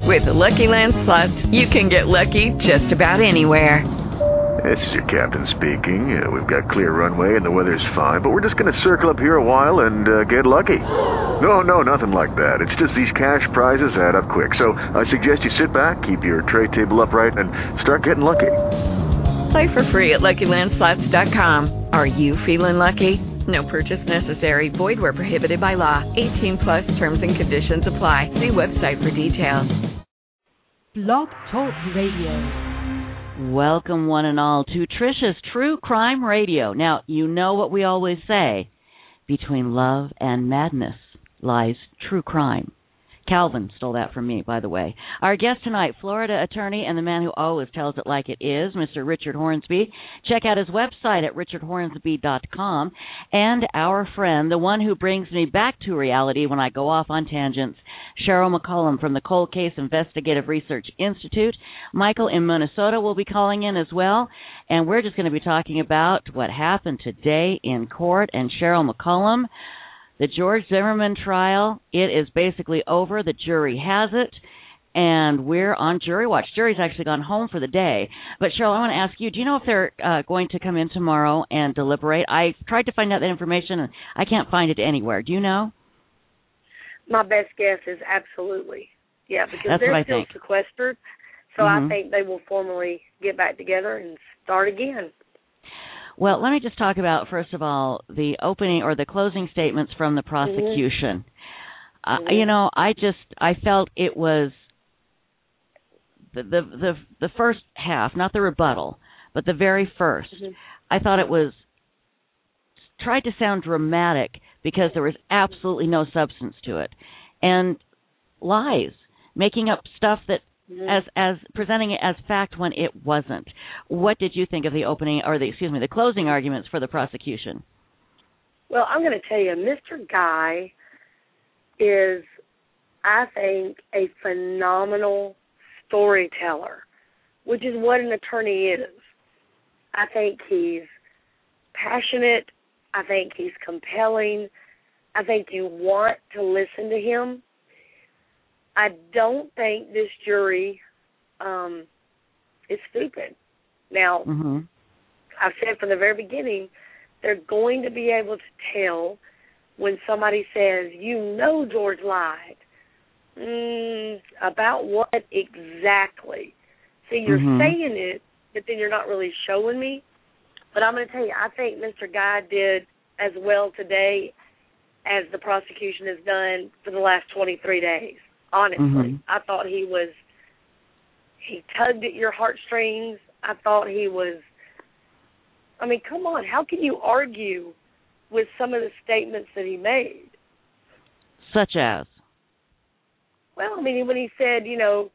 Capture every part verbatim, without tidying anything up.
With the Lucky Land Slots, you can get lucky just about anywhere. This is your captain speaking. Uh, we've got clear runway and the weather's fine, but we're just going to circle up here a while and uh, get lucky. No, no, nothing like that. It's just these cash prizes add up quick. So I suggest you sit back, keep your tray table upright, and start getting lucky. Play for free at Lucky Land Slots dot com. Are you feeling lucky? No purchase necessary. Void where prohibited by law. eighteen plus terms and conditions apply. See website for details. Blog Talk Radio. Welcome, one and all, to Trisha's True Crime Radio. Now, you know what we always say. Between love and madness lies true crime. Calvin stole that from me, by the way. Our guest tonight, Florida attorney and the man who always tells it like it is, Mister Richard Hornsby. Check out his website at richard hornsby dot com. And our friend, the one who brings me back to reality when I go off on tangents, Cheryl McCollum from the Cold Case Investigative Research Institute. Michael in Minnesota will be calling in as well. And we're just going to be talking about what happened today in court. And Cheryl McCollum, the George Zimmerman trial, it is basically over. The jury has it, and we're on jury watch. Jury's actually gone home for the day. But, Cheryl, I want to ask you, do you know if they're uh, going to come in tomorrow and deliberate? I tried to find out that information, and I can't find it anywhere. Do you know? My best guess is absolutely. Yeah, because That's they're what still I think. sequestered, so Mm-hmm. I think they will formally get back together and start again. Well, let me just talk about, first of all, the opening or the closing statements from the prosecution. Mm-hmm. Uh, you know, I just, I felt it was the, the, the, the first half, not the rebuttal, but the very first. Mm-hmm. I thought it was, tried to sound dramatic because there was absolutely no substance to it. And lies, making up stuff that, Mm-hmm. as as presenting it as fact when it wasn't. What did you think of the opening, or the, excuse me, the closing arguments for the prosecution? Well, I'm going to tell you, Mister Guy is, I think, a phenomenal storyteller, which is what an attorney is. I think he's passionate. I think he's compelling. I think you want to listen to him. I don't think this jury um, is stupid. Now, mm-hmm. I've said from the very beginning, they're going to be able to tell when somebody says, you know George lied. Mm, about what exactly? See, you're mm-hmm. saying it, but then you're not really showing me. But I'm going to tell you, I think Mister Guy did as well today as the prosecution has done for the last twenty-three days. Honestly, mm-hmm. I thought he was, he tugged at your heartstrings. I thought he was, I mean, come on, how can you argue with some of the statements that he made? Such as? Well, I mean, when he said, you know,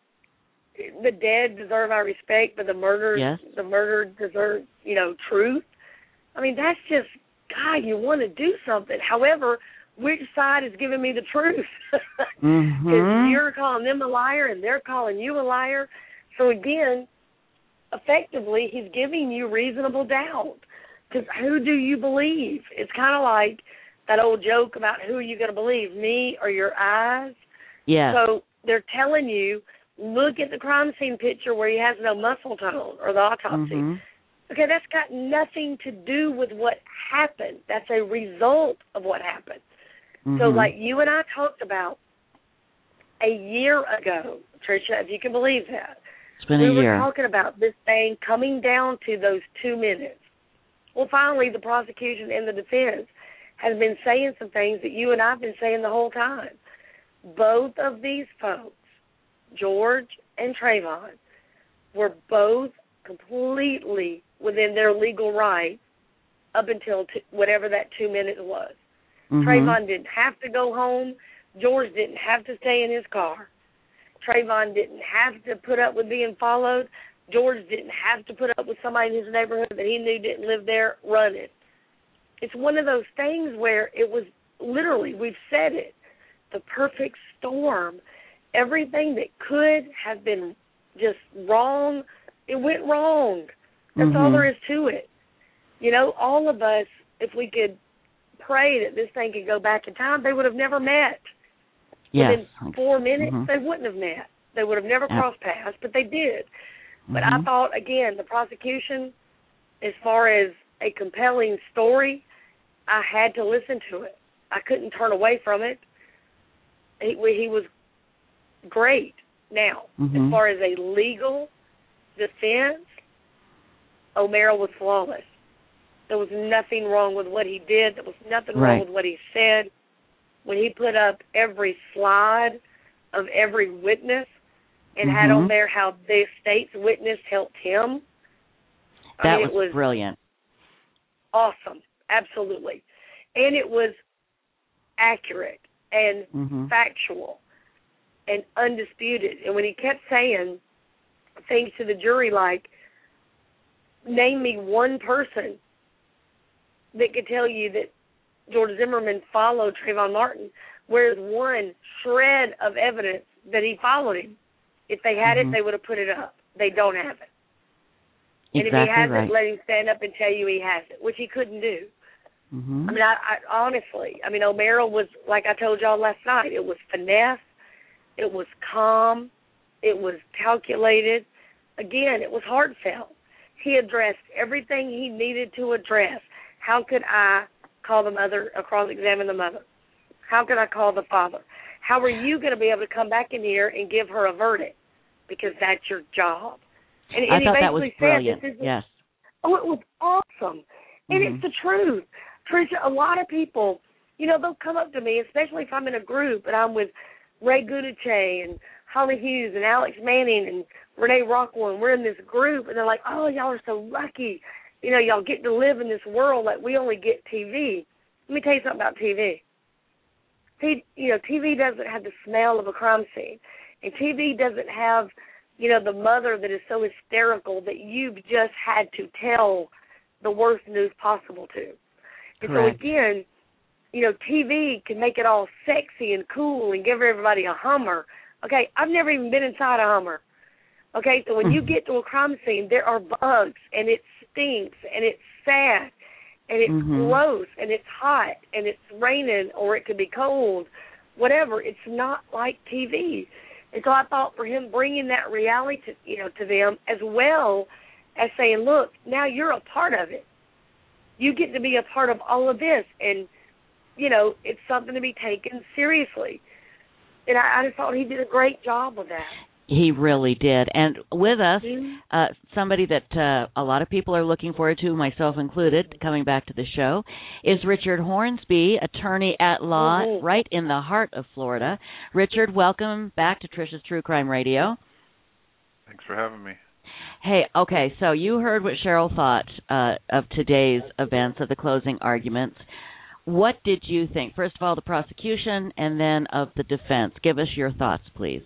the dead deserve our respect, but the murdered, yes. the murdered deserve, you know, truth. I mean, that's just, God, you want to do something. However, which side is giving me the truth? Because mm-hmm. you're calling them a liar and they're calling you a liar. So, again, effectively, he's giving you reasonable doubt. Because who do you believe? It's kind of like that old joke about who are you going to believe, me or your eyes? Yeah. So they're telling you, look at the crime scene picture where he has no muscle tone or the autopsy. Mm-hmm. Okay, that's got nothing to do with what happened. That's a result of what happened. Mm-hmm. So like you and I talked about a year ago, Tricia, if you can believe that. It's been we a were year. talking about this thing coming down to those two minutes. Well, finally, the prosecution and the defense has been saying some things that you and I have been saying the whole time. Both of these folks, George and Trayvon, were both completely within their legal rights up until t- whatever that two minutes was. Mm-hmm. Trayvon didn't have to go home. George didn't have to stay in his car. Trayvon didn't have to put up with being followed. George didn't have to put up with somebody in his neighborhood that he knew didn't live there running. It's one of those things where it was literally, we've said it, the perfect storm. Everything that could have been just wrong, it went wrong. That's mm-hmm. all there is to it. You know, all of us, if we could pray that this thing could go back in time, they would have never met. Yes. Within four minutes, mm-hmm. they wouldn't have met. They would have never crossed paths, but they did. But mm-hmm. I thought, again, the prosecution, as far as a compelling story, I had to listen to it. I couldn't turn away from it. He, he was great. Now, mm-hmm. as far as a legal defense, O'Meara was flawless. There was nothing wrong with what he did. There was nothing right. wrong with what he said. When he put up every slide of every witness and mm-hmm. had on there how the state's witness helped him, that I mean, was, it was brilliant. Awesome, absolutely. And it was accurate and mm-hmm. factual and undisputed. And when he kept saying things to the jury like, name me one person that could tell you that George Zimmerman followed Trayvon Martin, whereas one shred of evidence that he followed him. If they had mm-hmm. it, they would have put it up. They don't have it. And exactly if he hasn't, right. let him stand up and tell you he has it, which he couldn't do. Mm-hmm. I mean, I, I honestly, I mean, O'Meara was, like I told y'all last night, it was finesse, it was calm, it was calculated. Again, it was heartfelt. He addressed everything he needed to address. How could I call the mother, or cross-examine the mother? How could I call the father? How are you going to be able to come back in here and give her a verdict? Because that's your job. And, and I thought he that was basically brilliant. said, this is, yes. Oh, it was awesome. And mm-hmm. it's the truth. Tricia, a lot of people, you know, they'll come up to me, especially if I'm in a group and I'm with Ray Gudice and Holly Hughes and Alex Manning and Renee Rockwell, and we're in this group, and they're like, oh, y'all are so lucky. You know, y'all get to live in this world that we only get T V. Let me tell you something about T V. T, you know, T V doesn't have the smell of a crime scene. And T V doesn't have, you know, the mother that is so hysterical that you've just had to tell the worst news possible to. And Correct. so, again, you know, T V can make it all sexy and cool and give everybody a Hummer. Okay, I've never even been inside a Hummer. Okay, so when you get to a crime scene, there are bugs, and it stinks, and it's sad, and it's mm-hmm. gross, and it's hot, and it's raining, or it could be cold, whatever. It's not like T V. And so I thought for him bringing that reality to, you know, to them, as well as saying, look, now you're a part of it. You get to be a part of all of this, and, you know, it's something to be taken seriously. And I, I just thought he did a great job with that. He really did. And with us, uh, somebody that uh, a lot of people are looking forward to, myself included, coming back to the show, is Richard Hornsby, attorney at law, mm-hmm. right in the heart of Florida. Richard, welcome back to Trisha's True Crime Radio. Thanks for having me. Hey, okay, so you heard what Cheryl thought uh, of today's events, of the closing arguments. What did you think? First of all, the prosecution, and then of the defense. Give us your thoughts, please.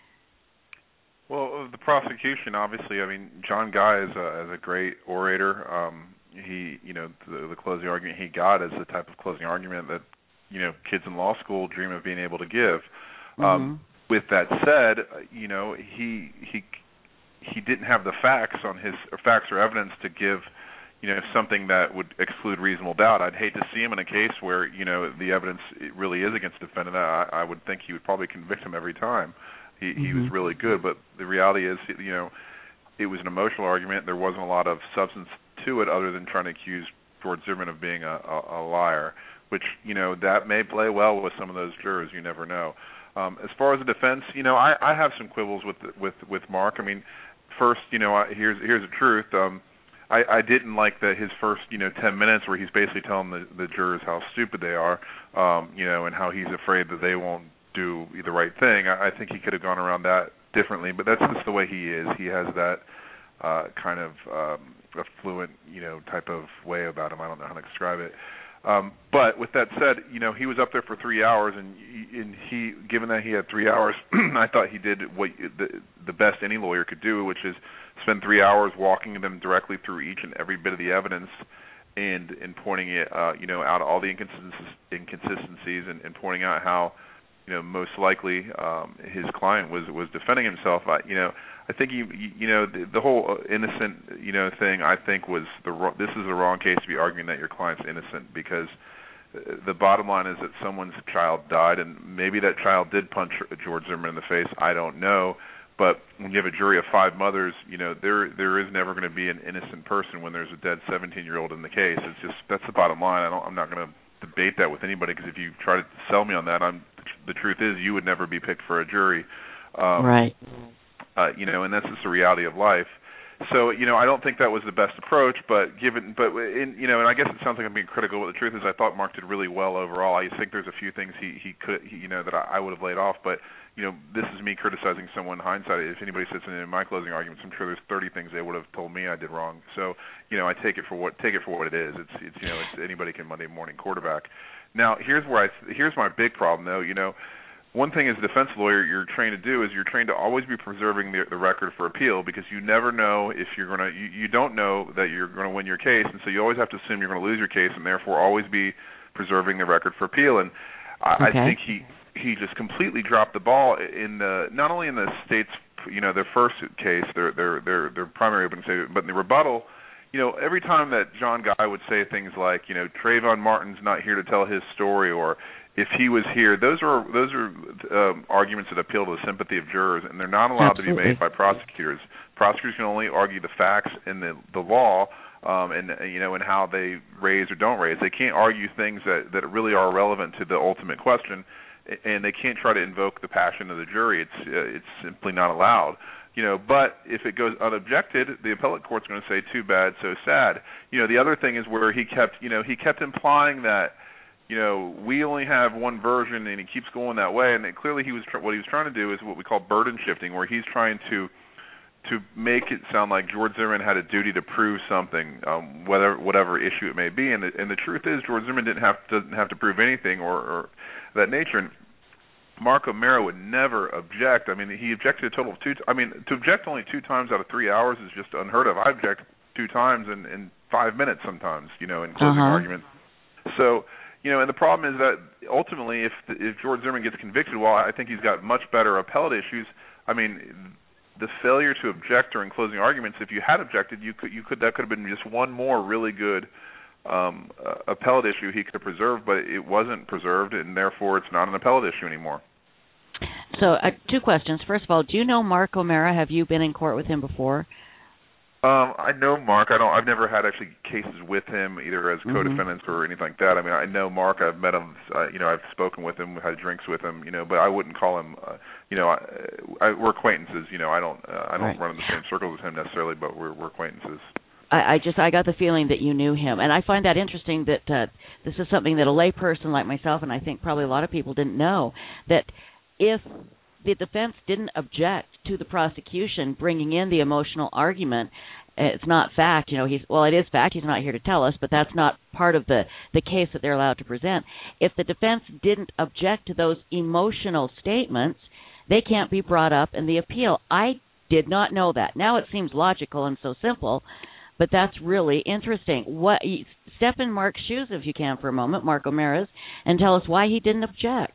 Well, the prosecution, obviously, I mean, John Guy is a, is a great orator. Um, he, you know, the, the closing argument he got is the type of closing argument that, you know, kids in law school dream of being able to give. Mm-hmm. Um, with that said, you know, he he he didn't have the facts on his or facts or evidence to give, you know, something that would exclude reasonable doubt. I'd hate to see him in a case where, you know, the evidence really is against the defendant. I, I would think he would probably convict him every time. He, mm-hmm. he was really good, but the reality is, you know, it was an emotional argument. There wasn't a lot of substance to it other than trying to accuse George Zimmerman of being a, a, a liar, which, you know, that may play well with some of those jurors. You never know. Um, as far as the defense, you know, I, I have some quibbles with with with Mark. I mean, first, you know, I, here's here's the truth. Um, I, I didn't like the his first, you know, ten minutes where he's basically telling the, the jurors how stupid they are, um, you know, and how he's afraid that they won't do the right thing. I, I think he could have gone around that differently, but that's just the way he is. He has that uh, kind of um, affluent, you know, type of way about him. I don't know how to describe it. Um, but with that said, you know, he was up there for three hours, and, and he, given that he had three hours, I thought he did what the, the best any lawyer could do, which is spend three hours walking them directly through each and every bit of the evidence, and and pointing it, uh, you know, out all the inconsistencies, inconsistencies, and, and pointing out how, you know, most likely um, his client was was defending himself. I, you know, I think you you know the, the whole innocent you know thing. I think was the this is the wrong case to be arguing that your client's innocent, because the bottom line is that someone's child died, and maybe that child did punch George Zimmerman in the face. I don't know. But when you have a jury of five mothers, you know, there there is never going to be an innocent person when there's a dead seventeen-year-old in the case. It's just, that's the bottom line. I don't, I'm not going to debate that with anybody, because if you try to sell me on that, I'm, the truth is you would never be picked for a jury. Um, right. Uh, you know, and that's just the reality of life. So, you know, I don't think that was the best approach, but given, but in, you know, and I guess it sounds like I'm being critical, but the truth is I thought Mark did really well overall. I think there's a few things he, he could, he, you know, that I, I would have laid off, but, you know, this is me criticizing someone in hindsight. If anybody sits in my closing arguments, I'm sure there's thirty things they would have told me I did wrong. So, you know, I take it for what, take it for what it is. It's, it's, you know, it's anybody can Monday morning quarterback. Now, here's where I, here's my big problem though, you know. One thing as a defense lawyer you're trained to do is you're trained to always be preserving the, the record for appeal, because you never know if you're going to, you, you don't know that you're going to win your case, and so you always have to assume you're going to lose your case, and therefore always be preserving the record for appeal. And I, okay. I think he he just completely dropped the ball in the, not only in the state's, you know, their first case, their their their, their primary opening statement, but in the rebuttal. You know, every time that John Guy would say things like, you know, Trayvon Martin's not here to tell his story, or if he was here, those are those are um, arguments that appeal to the sympathy of jurors, and they're not allowed Absolutely. to be made by prosecutors. Prosecutors can only argue the facts and the the law, um, and you know, and how they raise or don't raise. They can't argue things that, that really are relevant to the ultimate question, and they can't try to invoke the passion of the jury. It's uh, it's simply not allowed. You know, but if it goes unobjected, the appellate court's going to say, too bad, so sad. You know, the other thing is where he kept, you know, he kept implying that, you know, we only have one version, and he keeps going that way. And it, clearly, he was tr- what he was trying to do is what we call burden shifting, where he's trying to to make it sound like George Zimmerman had a duty to prove something, um, whether whatever issue it may be. And the, and the truth is, George Zimmerman didn't have to, doesn't have to prove anything or, or that nature. And Mark O'Mara would never object. I mean, he objected a total of two. T- I mean, to object only two times out of three hours is just unheard of. I object two times in, in five minutes sometimes, you know, in closing uh-huh. arguments. So, you know, and the problem is that ultimately, if if George Zimmerman gets convicted, well, I think he's got much better appellate issues. I mean, the failure to object during closing arguments, if you had objected, you could you could that could have been just one more really good um, uh, appellate issue he could have preserved, but it wasn't preserved, and therefore it's not an appellate issue anymore. So, uh, two questions. First of all, do you know Mark O'Mara? Have you been in court with him before? Um, I know Mark. I don't. I've never had actually cases with him, either as co-defendants mm-hmm. or anything like that. I mean, I know Mark. I've met him. Uh, you know, I've spoken with him, had drinks with him. You know, but I wouldn't call him. Uh, you know, I, I, we're acquaintances. You know, I don't. Uh, I don't right. run in the same circles as him necessarily, but we're we're acquaintances. I, I just I got the feeling that you knew him, and I find that interesting. That uh, this is something that a layperson like myself, and I think probably a lot of people didn't know, that if the defense didn't object to the prosecution bringing in the emotional argument, it's not fact. You know, he's well, it is fact. He's not here to tell us, but that's not part of the, the case that they're allowed to present. If the defense didn't object to those emotional statements, they can't be brought up in the appeal. I did not know that. Now it seems logical and so simple, but that's really interesting. What step in Mark's shoes, if you can, for a moment, Mark O'Mara's, and tell us why he didn't object.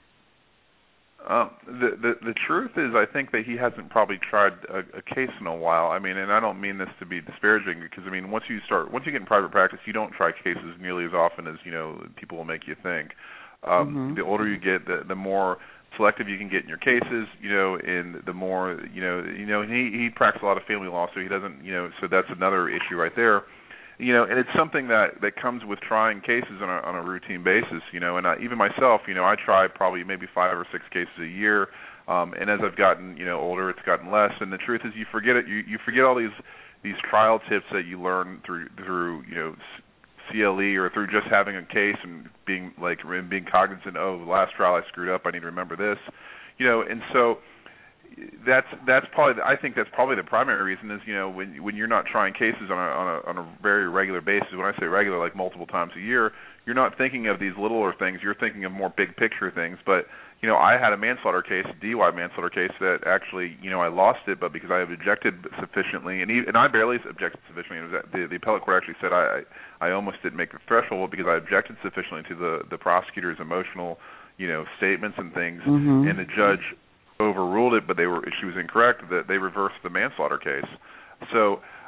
Um, the, the the truth is, I think that he hasn't probably tried a, a case in a while. I mean, and I don't mean this to be disparaging, because I mean, once you start, once you get in private practice, you don't try cases nearly as often as you know people will make you think. Um, mm-hmm. The older you get, the the more selective you can get in your cases, you know, and the more you know, you know, and he he practiced a lot of family law, so he doesn't, you know, so that's another issue right there. You know, and it's something that, that comes with trying cases on a, on a routine basis, you know, and I, even myself, you know, I try probably maybe five or six cases a year, um, and as I've gotten, you know, older, it's gotten less, and the truth is you forget it, you, you forget all these these trial tips that you learn through, through you know, C L E or through just having a case and being, like, being cognizant, oh, the last trial I screwed up, I need to remember this, you know, and so that's that's probably the, I think that's probably the primary reason is, you know, when when you're not trying cases on a on a on a very regular basis. When I say regular, like multiple times a year, you're not thinking of these littler things. You're thinking of more big picture things. But you know, I had a manslaughter case, a D U I manslaughter case that actually, you know, I lost it, but because I objected sufficiently, and even, and I barely objected sufficiently. It was that the, the appellate court actually said I I almost didn't make the threshold because I objected sufficiently to the the prosecutor's emotional, you know, statements and things, mm-hmm. and the judge overruled it, but they were she was incorrect, that they reversed the manslaughter case. So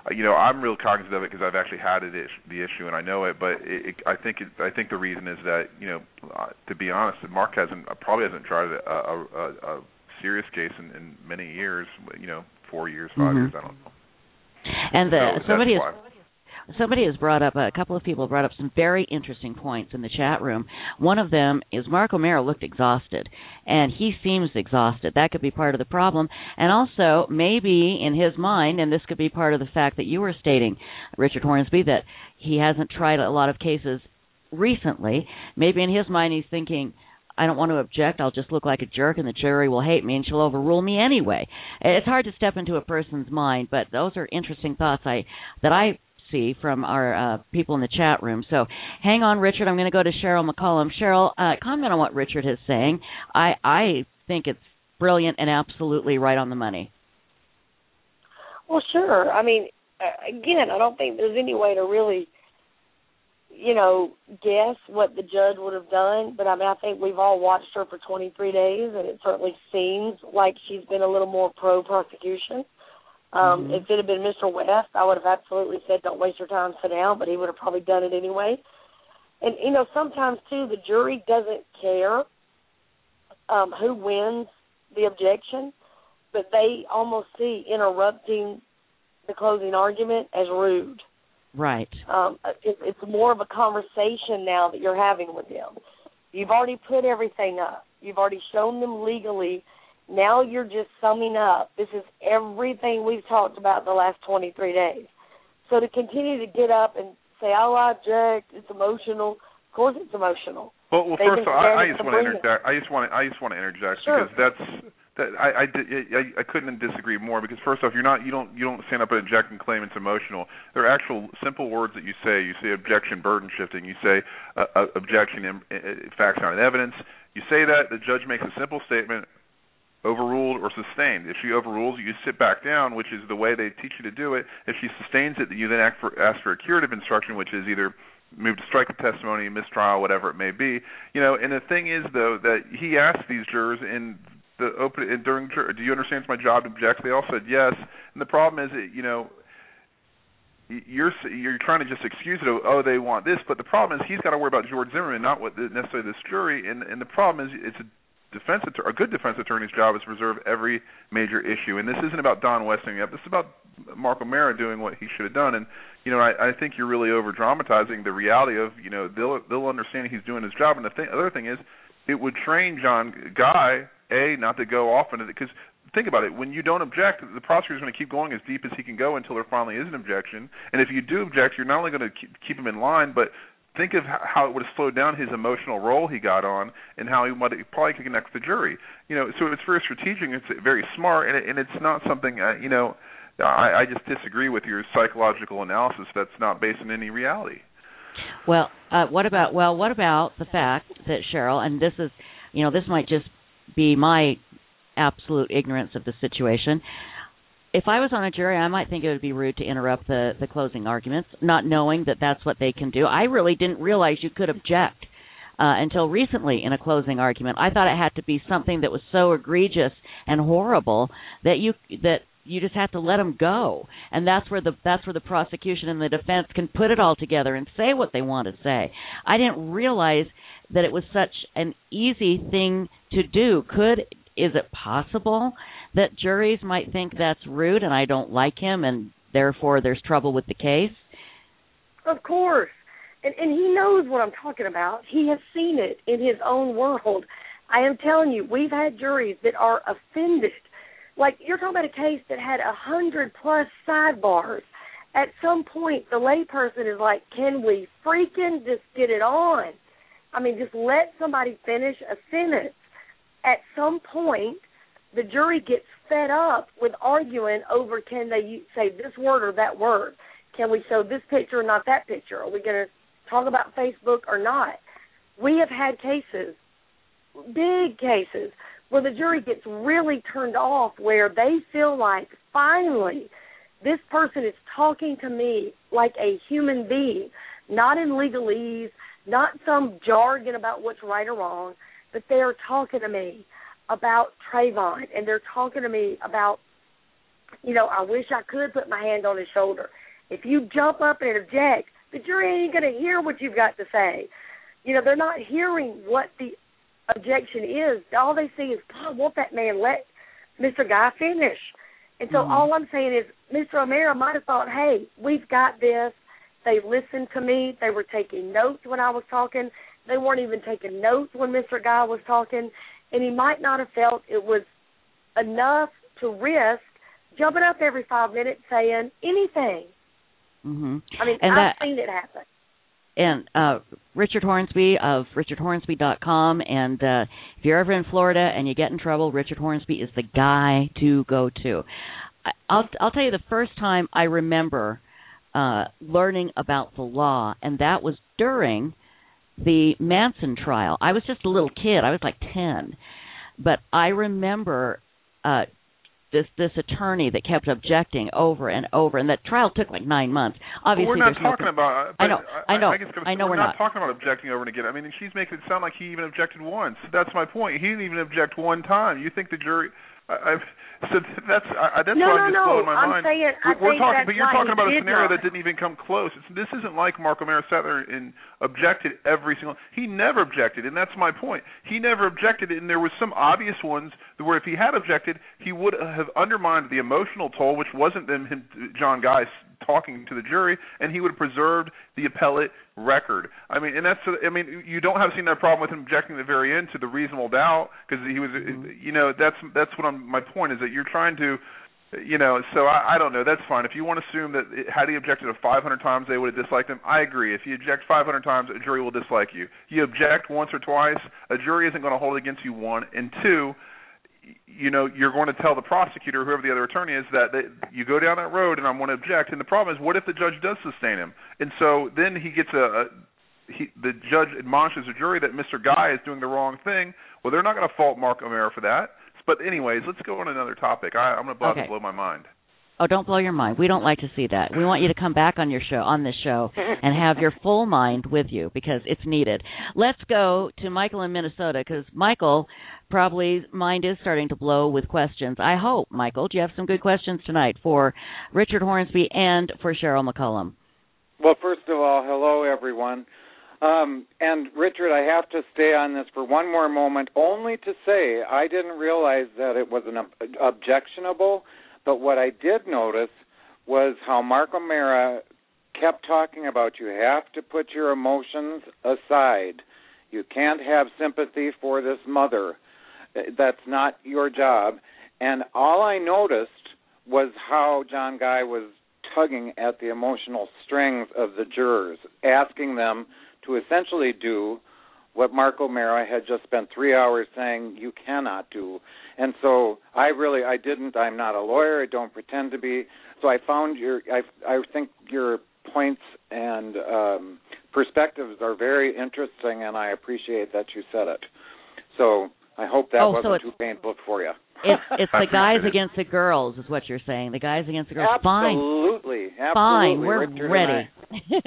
you know, I'm real cognizant of it because I've actually had it, the issue, and I know it. But it, it, I think it, I think the reason is that, you know, uh, to be honest, Mark hasn't probably hasn't tried a, a, a, a serious case in, in many years. You know, four years, five mm-hmm. years, I don't know. And the, so somebody has somebody has brought up a couple of people brought up some very interesting points in the chat room. One of them is Mark O'Mara looked exhausted, and he seems exhausted. That could be part of the problem, and also maybe in his mind, and this could be part of the fact that you were stating, Richard Hornsby, that he hasn't tried a lot of cases recently. Maybe in his mind he's thinking, I don't want to object, I'll just look like a jerk and the jury will hate me and she'll overrule me anyway. It's hard to step into a person's mind, but those are interesting thoughts I that I see from our uh, people in the chat room. So hang on, Richard. I'm going to go to Cheryl McCollum. Cheryl, uh, comment on what Richard is saying. I, I think it's brilliant and absolutely right on the money. Well, sure. I mean, again, I don't think there's any way to really, you know, guess what the judge would have done. But, I mean, I think we've all watched her for twenty-three days, and it certainly seems like she's been a little more pro-prosecution. Um, mm-hmm. If it had been Mister West, I would have absolutely said, don't waste your time, sit down, but he would have probably done it anyway. And, you know, sometimes, too, the jury doesn't care um, who wins the objection, but they almost see interrupting the closing argument as rude. Right. Um, it, it's more of a conversation now that you're having with them. You've already put everything up. You've already shown them legally. Now you're just summing up. This is everything we've talked about the last twenty-three days. So to continue to get up and say, oh, I object, it's emotional. Of course it's emotional. Well, well first of all, I, I just want to interject. I just want to, I just want to interject sure. because that's that I, I, I, I couldn't disagree more. Because first off, you're not you don't you don't stand up and object and claim it's emotional. There are actual simple words that you say. You say objection, burden shifting. You say uh, uh, objection, in, uh, facts not in evidence. You say that the judge makes a simple statement. Overruled or sustained. If she overrules, you sit back down, which is the way they teach you to do it. If she sustains it, you then ask for, ask for a curative instruction, which is either move to strike the testimony, mistrial, whatever it may be. You know, and the thing is, though, that he asked these jurors in the open in, during, do you understand it's my job to object? They all said yes. And the problem is, that, you know, you're you're trying to just excuse it. Oh, they want this, but the problem is he's got to worry about George Zimmerman, not what the, necessarily this jury. And and the problem is, it's a defense a good defense attorney's job is to reserve every major issue, and this isn't about Don Westing up. This is about Mark O'Mara doing what he should have done. And you know, I, I think you're really over dramatizing the reality of, you know, they'll they'll understand he's doing his job. And the thing, other thing is, it would train John Guy a not to go off into it, because think about it. When you don't object, the prosecutor's going to keep going as deep as he can go until there finally is an objection. And if you do object, you're not only going to keep, keep him in line, but think of how it would have slowed down his emotional role he got on, and how he might probably could connect with the jury. You know, so it's very strategic. It's very smart, and, it, and it's not something. Uh, you know, I, I just disagree with your psychological analysis. That's not based on any reality. Well, uh, what about well, what about the fact that Cheryl, and this is, you know, this might just be my absolute ignorance of the situation. If I was on a jury, I might think it would be rude to interrupt the, the closing arguments, not knowing that that's what they can do. I really didn't realize you could object uh, until recently in a closing argument. I thought it had to be something that was so egregious and horrible that you that you just have to let them go, and that's where the that's where the prosecution and the defense can put it all together and say what they want to say. I didn't realize that it was such an easy thing to do. Could is it possible that juries might think that's rude and I don't like him and therefore there's trouble with the case? Of course. And, and he knows what I'm talking about. He has seen it in his own world. I am telling you, we've had juries that are offended. Like, you're talking about a case that had a hundred plus sidebars. At some point, the layperson is like, can we freaking just get it on? I mean, just let somebody finish a sentence. At some point, the jury gets fed up with arguing over, can they say this word or that word? Can we show this picture or not that picture? Are we going to talk about Facebook or not? We have had cases, big cases, where the jury gets really turned off, where they feel like, finally, this person is talking to me like a human being, not in legalese, not some jargon about what's right or wrong, but they are talking to me about Trayvon, and they're talking to me about you know, I wish I could put my hand on his shoulder. If you jump up and object, the jury ain't going to hear what you've got to say. You know, they're not hearing what the objection is. All they see is, God, won't that man let Mister Guy finish? And so mm-hmm. all I'm saying is Mister O'Mara might have thought, hey, we've got this. They listened to me. They were taking notes when I was talking. They weren't even taking notes when Mister Guy was talking. And he might not have felt it was enough to risk jumping up every five minutes saying anything. Mm-hmm. I mean, and I've that, seen it happen. And uh, Richard Hornsby of richard hornsby dot com, and uh, if you're ever in Florida and you get in trouble, Richard Hornsby is the guy to go to. I, I'll, I'll tell you the first time I remember uh, learning about the law, and that was during the Manson trial. I was just a little kid. I was like ten. But I remember uh, this this attorney that kept objecting over and over, and that trial took like nine months. Obviously, well, we're not there's talking no, about. I know, I know, I, guess I know. We're, we're not, not talking about objecting over and again. I mean, she's making it sound like he even objected once. That's my point. He didn't even object one time. You think the jury? I, I've, so that's I, that's no, why no, I'm just no. blowing my I'm mind. Saying, I we're, we're think talking, that's but you're why talking about a did scenario not. that didn't even come close. It's, this isn't like Mark O'Mara sat there and objected every single. He never objected, and that's my point. He never objected, and there was some obvious ones where if he had objected, he would have undermined the emotional toll, which wasn't them, him, John Guy talking to the jury, and he would have preserved the appellate record. I mean, and that's, I mean, you don't have seen that problem with him objecting at the very end to the reasonable doubt, because he was, mm-hmm. you know, that's that's what I'm, my point is that you're trying to, you know, so I, I don't know, that's fine. If you want to assume that it, had he objected to five hundred times, they would have disliked him, I agree. If you object five hundred times, a jury will dislike you. You object once or twice, a jury isn't going to hold it against you, one, and two, you know, you're going to tell the prosecutor, whoever the other attorney is, that they, you go down that road and I'm going to object. And the problem is, what if the judge does sustain him? And so then he gets a, a he, the judge admonishes the jury that Mister Guy is doing the wrong thing. Well, they're not going to fault Mark O'Mara for that. But anyways, let's go on another topic. I, I'm going to okay. blow my mind. Oh, don't blow your mind. We don't like to see that. We want you to come back on your show, on this show, and have your full mind with you because it's needed. Let's go to Michael in Minnesota because Michael probably mind is starting to blow with questions. I hope, Michael, do you have some good questions tonight for Richard Hornsby and for Cheryl McCollum? Well, first of all, hello, everyone. Um, and, Richard, I have to stay on this for one more moment, only to say I didn't realize that it was an ob- objectionable. But what I did notice was how Mark O'Mara kept talking about you have to put your emotions aside. You can't have sympathy for this mother. That's not your job. And all I noticed was how John Guy was tugging at the emotional strings of the jurors, asking them to essentially do what Mark O'Mara had just spent three hours saying you cannot do. And so I really, I didn't, I'm not a lawyer, I don't pretend to be. So I found your, I, I think your points and um, perspectives are very interesting, and I appreciate that you said it. So I hope that oh, wasn't so too painful for you. It's, it's the guys against the girls is what you're saying. The guys against the girls. Absolutely. Fine. Absolutely. Fine. We're Richard ready. And,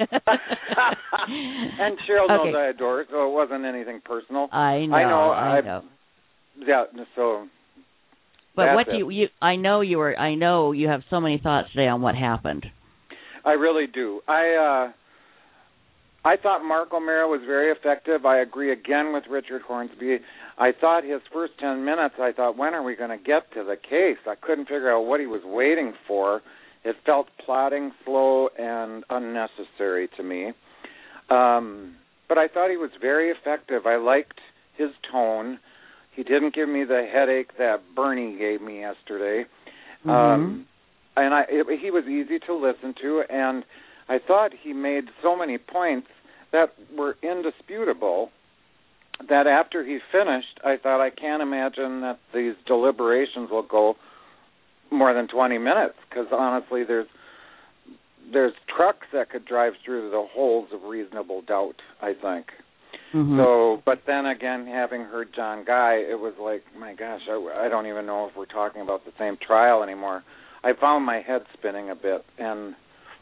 and Cheryl knows okay. I adore her, so it wasn't anything personal. I know. I know. I I know. Yeah, so... But That's what do it. you, you? I know you were. I know you have so many thoughts today on what happened. I really do. I uh, I thought Mark O'Mara was very effective. I agree again with Richard Hornsby. I thought his first ten minutes. I thought, when are we going to get to the case? I couldn't figure out what he was waiting for. It felt plodding, slow, and unnecessary to me. Um, but I thought he was very effective. I liked his tone. He didn't give me the headache that Bernie gave me yesterday. Mm-hmm. Um, and I, it, he was easy to listen to, and I thought he made so many points that were indisputable that after he finished, I thought, I can't imagine that these deliberations will go more than twenty minutes, because honestly, there's there's trucks that could drive through the holes of reasonable doubt, I think. Mm-hmm. So, but then again, having heard John Guy, it was like, my gosh, I, I don't even know if we're talking about the same trial anymore. I found my head spinning a bit, and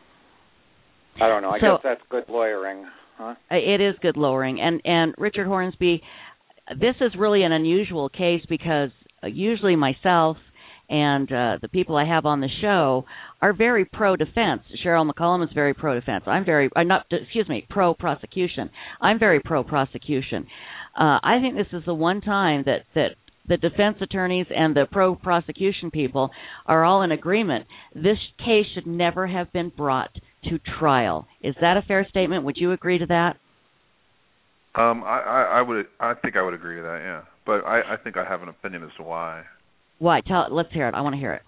I don't know. I so, guess that's good lawyering, huh? It is good lawyering. And, and Richard Hornsby, this is really an unusual case because usually myself and uh, the people I have on the show are very pro-defense. Cheryl McCollum is very pro-defense. I'm very, I'm not, excuse me, pro-prosecution. I'm very pro-prosecution. Uh, I think this is the one time that, that the defense attorneys and the pro-prosecution people are all in agreement. This case should never have been brought to trial. Is that a fair statement? Would you agree to that? Um, I, I, I would. I think I would agree to that. Yeah, but I, I think I have an opinion as to why. Why? Tell. Let's hear it. I want to hear it.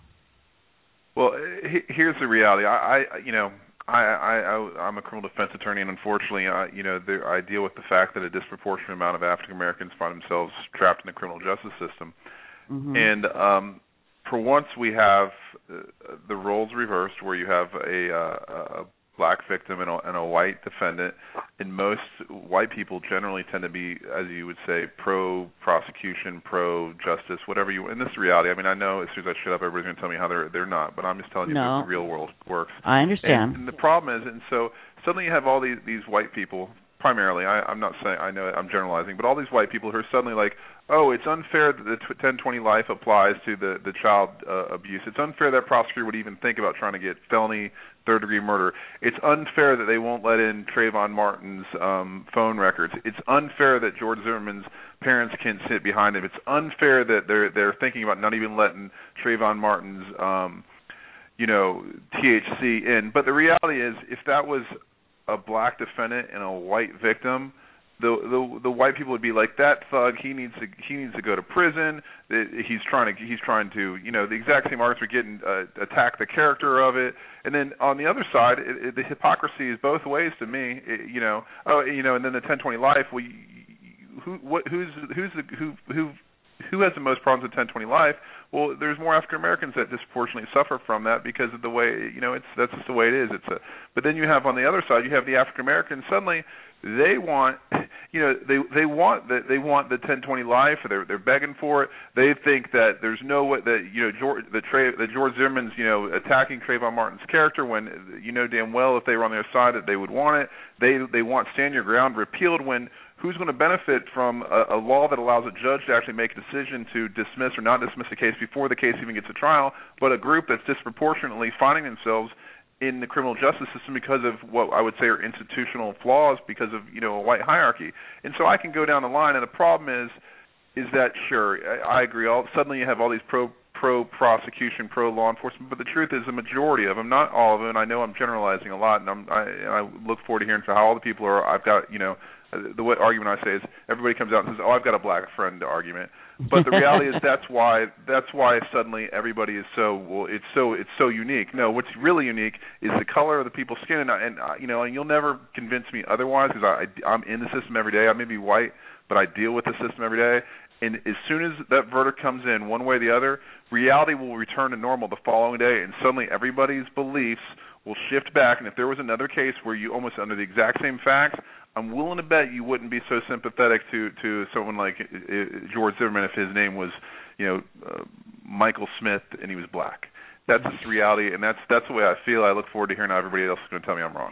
Well, he, here's the reality. I, I you know, I, I, I, I'm a criminal defense attorney, and unfortunately, I, you know, there, I deal with the fact that a disproportionate amount of African Americans find themselves trapped in the criminal justice system. Mm-hmm. And um, for once, we have uh, the roles reversed, where you have a, uh, a black victim and a, and a white defendant, and most white people generally tend to be, as you would say, pro-prosecution, pro-justice, whatever you. And this is reality. I mean, I know as soon as I shut up, everybody's going to tell me how they're they're not, but I'm just telling you no. how the real world works. I understand. And, and the problem is, and so suddenly you have all these these white people. Primarily, I, I'm not saying, I know I'm generalizing, but all these white people who are suddenly like, oh, it's unfair that the ten twenty life applies to the, the child uh, abuse. It's unfair that prosecutor would even think about trying to get felony third-degree murder. It's unfair that they won't let in Trayvon Martin's um, phone records. It's unfair that George Zimmerman's parents can sit behind him. It's unfair that they're they're thinking about not even letting Trayvon Martin's, um, you know, T H C in. But the reality is, if that was a black defendant and a white victim, the the the white people would be like, that thug, he needs to he needs to go to prison. He's trying to he's trying to you know the exact same arguments are getting uh, attack the character of it. And then on the other side, it, it, the hypocrisy is both ways to me. It, you know, oh you know, and then the ten twenty life. Well, you, who what who's who's the who who who has the most problems with ten twenty life? Well, there's more African Americans that disproportionately suffer from that because of the way, you know, it's that's just the way it is. It's a, but then you have on the other side, you have the African Americans. Suddenly, they want, you know, they they want the they want the ten twenty life. They're they're begging for it. They think that there's no way that you know George the Tra- that George Zimmerman's you know attacking Trayvon Martin's character when you know damn well if they were on their side that they would want it. They they want stand your ground repealed when. Who's going to benefit from a, a law that allows a judge to actually make a decision to dismiss or not dismiss a case before the case even gets to trial, but a group that's disproportionately finding themselves in the criminal justice system because of what I would say are institutional flaws because of, you know, a white hierarchy. And so I can go down the line, and the problem is is that, sure, I, I agree, all, suddenly you have all these pro pro-prosecution, pro-law enforcement, but the truth is the majority of them, not all of them, and I know I'm generalizing a lot, and, I'm, I, and I look forward to hearing from how all the people are, I've got, you know, the what argument I say is everybody comes out and says, "Oh, I've got a black friend" argument, but the reality is that's why that's why suddenly everybody is so well. It's so it's so unique. No, what's really unique is the color of the people's skin, and, and uh, you know, and you'll never convince me otherwise because I, I I'm in the system every day. I may be white, but I deal with the system every day. And as soon as that verdict comes in, one way or the other, reality will return to normal the following day, and suddenly everybody's beliefs will shift back. And if there was another case where you almost under the exact same facts, I'm willing to bet you wouldn't be so sympathetic to, to someone like uh, George Zimmerman if his name was, you know, uh, Michael Smith and he was black. That's just reality, and that's that's the way I feel. I look forward to hearing how everybody else is going to tell me I'm wrong.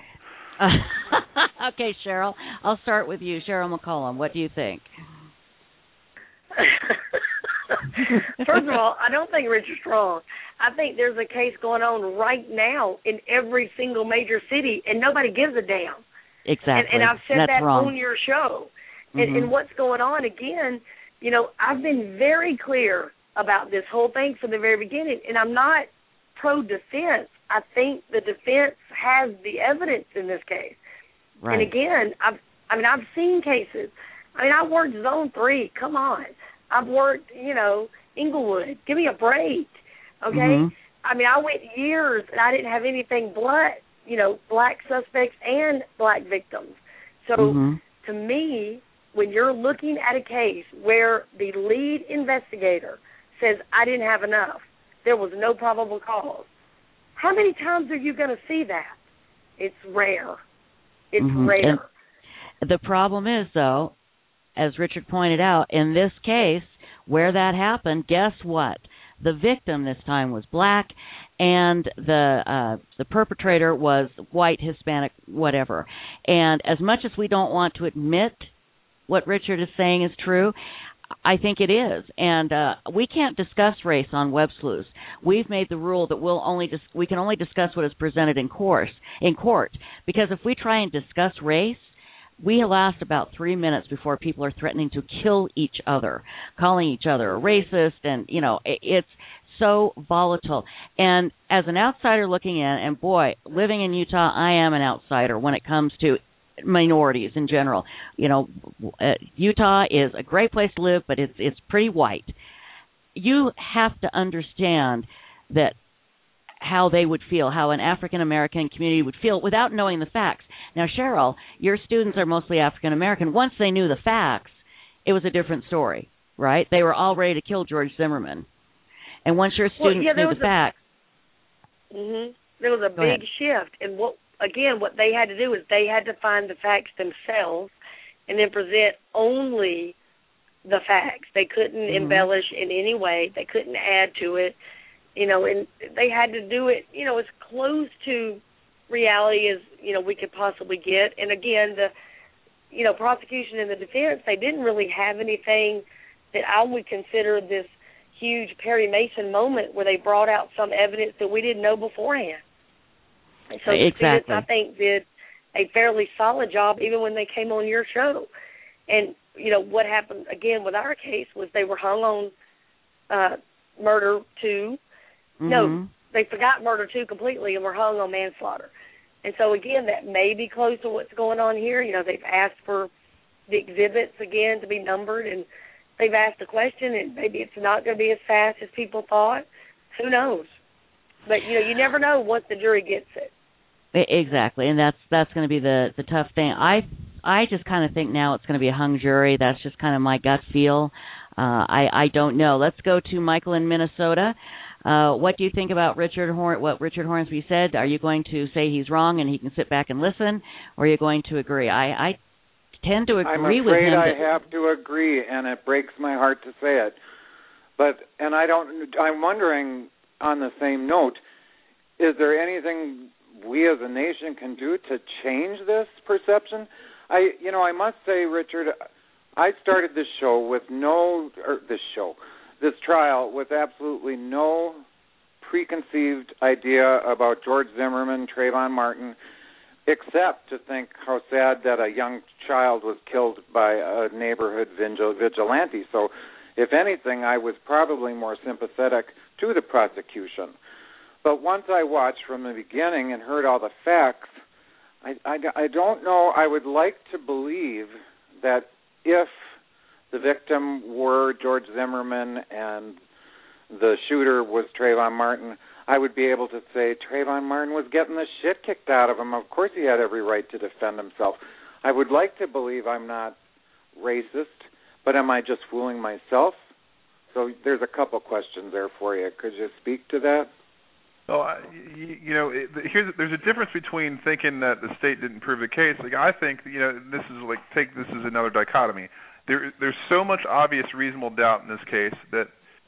Okay, Cheryl, I'll start with you. Cheryl McCollum, what do you think? First of all, I don't think Richard's wrong. I think there's a case going on right now in every single major city, and nobody gives a damn. Exactly. And, and I've said That's that wrong. on your show. Mm-hmm. And, and what's going on, again, you know, I've been very clear about this whole thing from the very beginning, and I'm not pro-defense. I think the defense has the evidence in this case. Right. And, again, I've, I mean, I've seen cases. I mean, I worked Zone three. Come on. I've worked, you know, Inglewood. Give me a break, okay? Mm-hmm. I mean, I went years, and I didn't have anything but, you know, black suspects and black victims. So mm-hmm. to me, when you're looking at a case where the lead investigator says, I didn't have enough, there was no probable cause, how many times are you going to see that? It's rare. It's mm-hmm. rare. And the problem is, though, as Richard pointed out, in this case, where that happened, guess what? The victim this time was black, and the uh, the perpetrator was white, Hispanic, whatever. And as much as we don't want to admit what Richard is saying is true, I think it is, and uh, we can't discuss race on Web Sleuths. We've made the rule that we'll only dis- we can only discuss what is presented in course in court, because if we try and discuss race, we last about three minutes before people are threatening to kill each other, calling each other a racist, and you know it, it's so volatile. And as an outsider looking in, and boy, living in Utah, I am an outsider when it comes to minorities in general. You know, uh, Utah is a great place to live, but it's it's pretty white. You have to understand that how they would feel, how an African American community would feel without knowing the facts. Now, Cheryl, your students are mostly African American. Once they knew the facts, it was a different story, right? They were all ready to kill George Zimmerman. And once your students well, yeah, knew the a, facts, mm-hmm, there was a Go big ahead. shift. And what again, what they had to do is they had to find the facts themselves and then present only the facts. They couldn't mm-hmm. embellish in any way. They couldn't add to it. You know, and they had to do it, you know, as close to reality as, you know, we could possibly get. And again, the, you know, prosecution and the defense, they didn't really have anything that I would consider this huge Perry Mason moment where they brought out some evidence that we didn't know beforehand. And so the exactly. students, I think, did a fairly solid job even when they came on your show. And, you know, what happened, again, with our case was they were hung on uh, murder two. Mm-hmm. No, they forgot murder two completely and were hung on manslaughter. And so, again, that may be close to what's going on here. You know, they've asked for the exhibits, again, to be numbered, and they've asked a question, and maybe it's not going to be as fast as people thought. Who knows? But, you know, you never know once the jury gets it. Exactly, and that's that's going to be the, the tough thing. I I just kind of think now it's going to be a hung jury. That's just kind of my gut feel. Uh, I, I don't know. Let's go to Michael in Minnesota. Uh, what do you think about Richard Horn? What Richard Hornsby said? Are you going to say he's wrong and he can sit back and listen, or are you going to agree? I, I tend to agree with him. I'm afraid I that, have to agree, and it breaks my heart to say it. But and I don't. I'm wondering, on the same note, is there anything we as a nation can do to change this perception? I, you know, I must say, Richard, I started this show with no, or this show, this trial with absolutely no preconceived idea about George Zimmerman, Trayvon Martin, except to think how sad that a young child was killed by a neighborhood vigilante. So, if anything, I was probably more sympathetic to the prosecution. But once I watched from the beginning and heard all the facts, I, I, I don't know. I would like to believe that if the victim were George Zimmerman and the shooter was Trayvon Martin, I would be able to say Trayvon Martin was getting the shit kicked out of him. Of course he had every right to defend himself. I would like to believe I'm not racist, but am I just fooling myself? So there's a couple questions there for you. Could you speak to that? Well, I, you, you know, it, here's there's a difference between thinking that the state didn't prove the case. Like I think, you know, this is like take this as another dichotomy. There, there's so much obvious reasonable doubt in this case that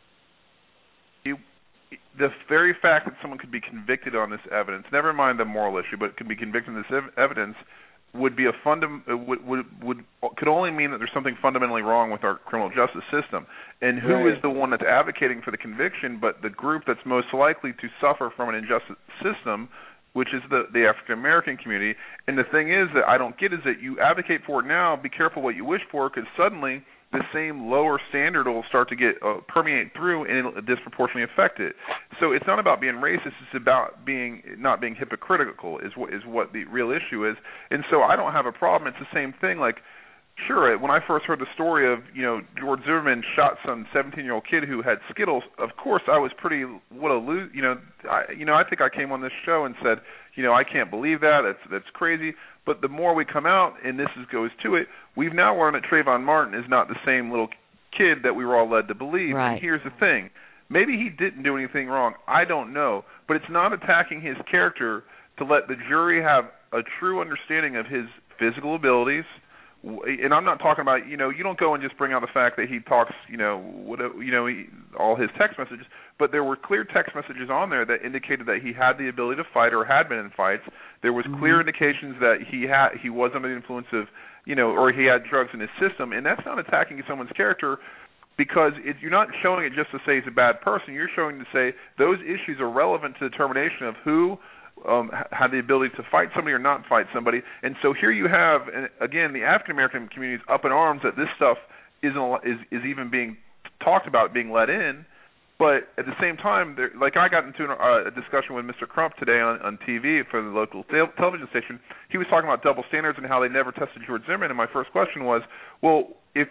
you, the very fact that someone could be convicted on this evidence, never mind the moral issue, but could be convicted on this ev- evidence, would be a fundam- would, would would could only mean that there's something fundamentally wrong with our criminal justice system. And who right. is the one that's advocating for the conviction but the group that's most likely to suffer from an unjust system, which is the, the African American community. And the thing is that I don't get is that you advocate for it now, be careful what you wish for, because suddenly the same lower standard will start to get uh, permeate through and it'll disproportionately affect it. So it's not about being racist, it's about being not being hypocritical is what is what the real issue is. And so I don't have a problem. It's the same thing. Like, sure, when I first heard the story of, you know, George Zimmerman shot some seventeen-year-old kid who had Skittles, of course I was pretty, what a lose, you know, I, you know, I think I came on this show and said, you know, I can't believe that, that's that's crazy. But the more we come out, and this is, goes to it, we've now learned that Trayvon Martin is not the same little kid that we were all led to believe. Right. And here's the thing. Maybe he didn't do anything wrong. I don't know. But it's not attacking his character to let the jury have a true understanding of his physical abilities. And I'm not talking about, you know, you don't go and just bring out the fact that he talks, you know, what, you know, he, all his text messages, but there were clear text messages on there that indicated that he had the ability to fight or had been in fights. There was mm-hmm. clear indications that he had he was under the influence of, you know, or he had drugs in his system, and that's not attacking someone's character. because it, you're not showing it just to say he's a bad person. You're showing to say those issues are relevant to the determination of who um, had the ability to fight somebody or not fight somebody. And so here you have, again, the African American community is up in arms that this stuff isn't is is even being talked about, being let in. But at the same time, there, like I got into an, uh, a discussion with Mister Crump today on, on T V for the local te- television station. He was talking about double standards and how they never tested George Zimmerman. And my first question was, well, if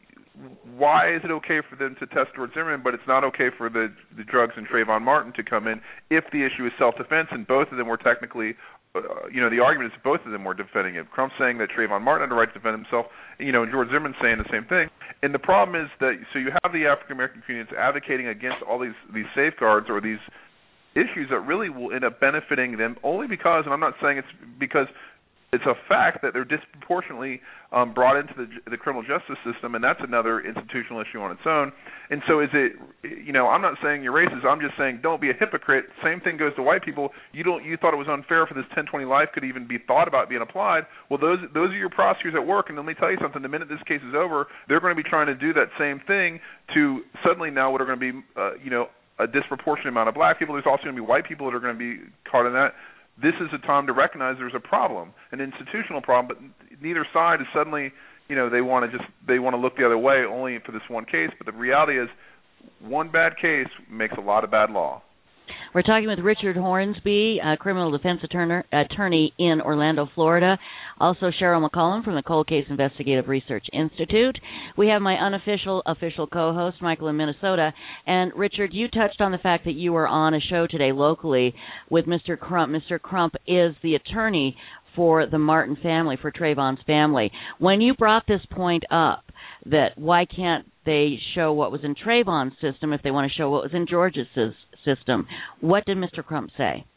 why is it okay for them to test George Zimmerman, but it's not okay for the, the drugs and Trayvon Martin to come in if the issue is self-defense, and both of them were technically, uh, you know, the argument is both of them were defending it. Crump saying that Trayvon Martin had the right to defend himself, you know, and George Zimmerman saying the same thing. And the problem is that, so you have the African American community advocating against all these, these safeguards or these issues that really will end up benefiting them only because, and I'm not saying it's because it's a fact that they're disproportionately um, brought into the, the criminal justice system, and that's another institutional issue on its own. And so is it, you know, I'm not saying you're racist. I'm just saying don't be a hypocrite. Same thing goes to white people. You don't, you thought it was unfair for this ten twenty life could even be thought about being applied. Well, those those are your prosecutors at work, and let me tell you something. The minute this case is over, they're going to be trying to do that same thing to suddenly now what are going to be, uh, you know, a disproportionate amount of black people. There's also going to be white people that are going to be caught in that. This is a time to recognize there's a problem, an institutional problem, but neither side is suddenly, you know, they want to just, they want to look the other way only for this one case. But the reality is one bad case makes a lot of bad law. We're talking with Richard Hornsby, a criminal defense attorney, attorney in Orlando, Florida. Also Cheryl McCollum from the Cold Case Investigative Research Institute. We have my unofficial, official co-host, Michael in Minnesota. And Richard, you touched on the fact that you were on a show today locally with Mister Crump. Mister Crump is the attorney for the Martin family, for Trayvon's family. When you brought this point up, that why can't they show what was in Trayvon's system if they want to show what was in George's system, what did Mister Crump say?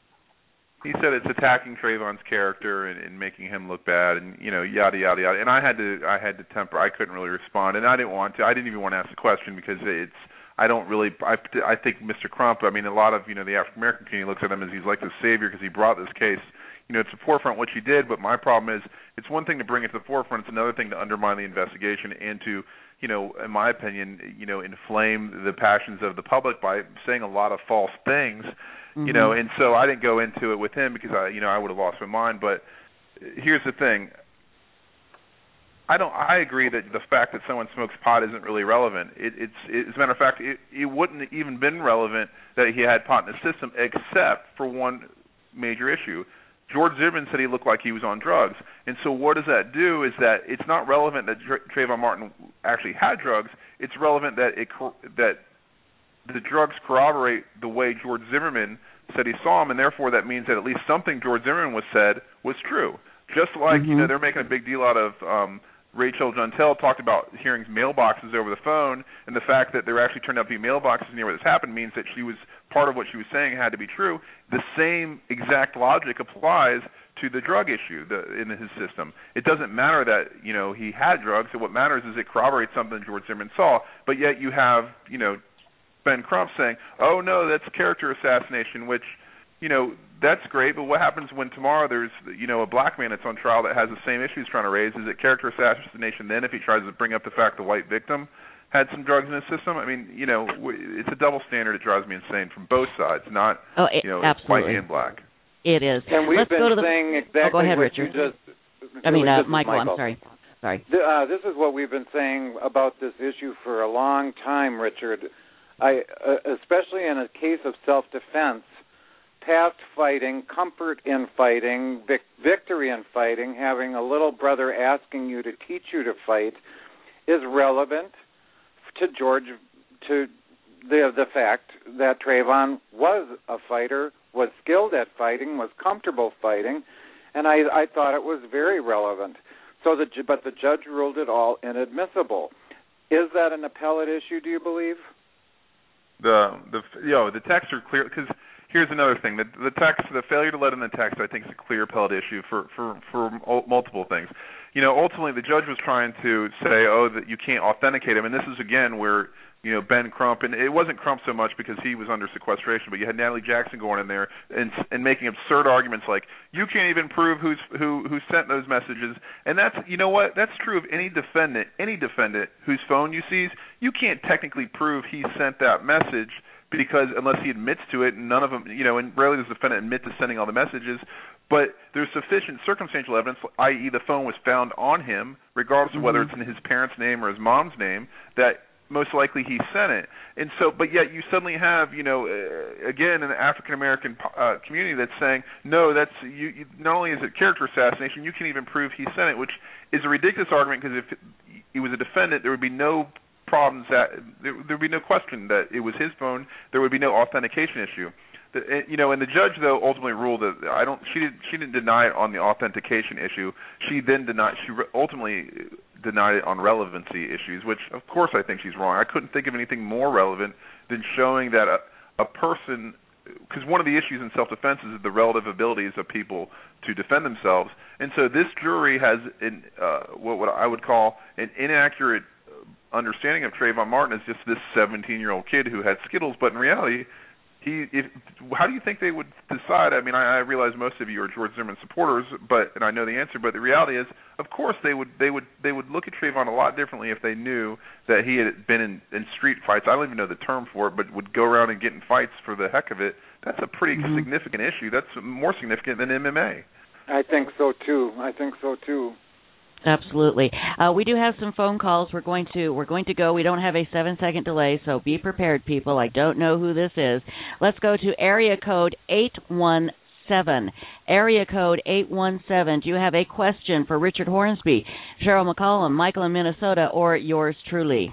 He said it's attacking Trayvon's character and, and making him look bad, and you know, yada yada yada. And I had to, I had to temper. I couldn't really respond, and I didn't want to. I didn't even want to ask the question because it's. I don't really. I, I think Mister Crump. I mean, a lot of you know the African American community looks at him as he's like the savior because he brought this case, you know, to the forefront, which he did. But my problem is, it's one thing to bring it to the forefront. It's another thing to undermine the investigation and to, you know, in my opinion, you know, inflame the passions of the public by saying a lot of false things, mm-hmm. you know. And so I didn't go into it with him because I, you know, I would have lost my mind. But here's the thing. I don't. I agree that the fact that someone smokes pot isn't really relevant. It, it's, it, as a matter of fact, it, it wouldn't have even been relevant that he had pot in his system, except for one major issue. George Zimmerman said he looked like he was on drugs, and so what does that do? Is that it's not relevant that Tra- Trayvon Martin actually had drugs. It's relevant that it that the drugs corroborate the way George Zimmerman said he saw him, and therefore that means that at least something George Zimmerman was said was true. Just like mm-hmm. you know they're making a big deal out of. Um, Rachel Juntel talked about hearing mailboxes over the phone, and the fact that there actually turned out to be mailboxes near where this happened means that she was part of what she was saying had to be true. The same exact logic applies to the drug issue the, in his system. It doesn't matter that you know he had drugs. So what matters is it corroborates something George Zimmerman saw. But yet you have you know Ben Crump saying, "Oh no, that's character assassination," which you know. That's great, but what happens when tomorrow there's, you know, a black man that's on trial that has the same issues trying to raise? Is it character assassination then if he tries to bring up the fact the white victim had some drugs in his system? I mean, you know, it's a double standard. It drives me insane from both sides, not, oh, it, you know, absolutely. white and black. It is. And we've Let's been go to the, saying exactly oh, go ahead, what Richard. you just... I mean, uh, Michael, Michael, I'm sorry. Sorry. The, uh, this is what we've been saying about this issue for a long time, Richard. I, uh, especially in a case of self-defense, past fighting, comfort in fighting, vic- victory in fighting, having a little brother asking you to teach you to fight is relevant to George, to the the fact that Trayvon was a fighter, was skilled at fighting, was comfortable fighting, and I, I thought it was very relevant. So, the but the judge ruled it all inadmissible. Is that an appellate issue, do you believe? The the you know the texts are clear because. Here's another thing. The, the text, the failure to let in the text, I think is a clear appellate issue for, for, for multiple things. You know, ultimately the judge was trying to say, oh, that you can't authenticate him. And this is, again, where you know, Ben Crump, and it wasn't Crump so much because he was under sequestration, but you had Natalie Jackson going in there and and making absurd arguments like, you can't even prove who's who who sent those messages. And that's, you know what, that's true of any defendant, any defendant whose phone you seize. You can't technically prove he sent that message because unless he admits to it, and none of them, you know, and rarely does the defendant admit to sending all the messages, but there's sufficient circumstantial evidence, that is the phone was found on him, regardless of whether it's in his parents' name or his mom's name, that most likely he sent it. And so, but yet you suddenly have, you know, uh, again, an African-American uh, community that's saying, no, that's, you, you, not only is it character assassination, you can't even prove he sent it, which is a ridiculous argument because if he was a defendant, there would be no problems that, there would be no question that it was his phone, there would be no authentication issue. The, you know, and the judge though ultimately ruled that I don't. She didn't. She didn't deny it on the authentication issue. She then denied. She re- ultimately denied it on relevancy issues, which of course I think she's wrong. I couldn't think of anything more relevant than showing that a, a person, because one of the issues in self-defense is the relative abilities of people to defend themselves, and so this jury has an, uh, what, what I would call an inaccurate understanding of Trayvon Martin as just this seventeen-year-old kid who had Skittles, but in reality. He, if, how do you think they would decide? I mean, I, I realize most of you are George Zimmerman supporters, but and I know the answer. But the reality is, of course, they would they would they would look at Trayvon a lot differently if they knew that he had been in, in street fights. I don't even know the term for it, but would go around and get in fights for the heck of it. That's a pretty mm-hmm. significant issue. That's more significant than M M A. I think so too. I think so too. Absolutely. Uh, we do have some phone calls. We're going to we're going to go. We don't have a seven-second delay, so be prepared, people. I don't know who this is. Let's go to area code eight one seven. Area code eight one seven. Do you have a question for Richard Hornsby, Cheryl McCollum, Michael in Minnesota, or yours truly?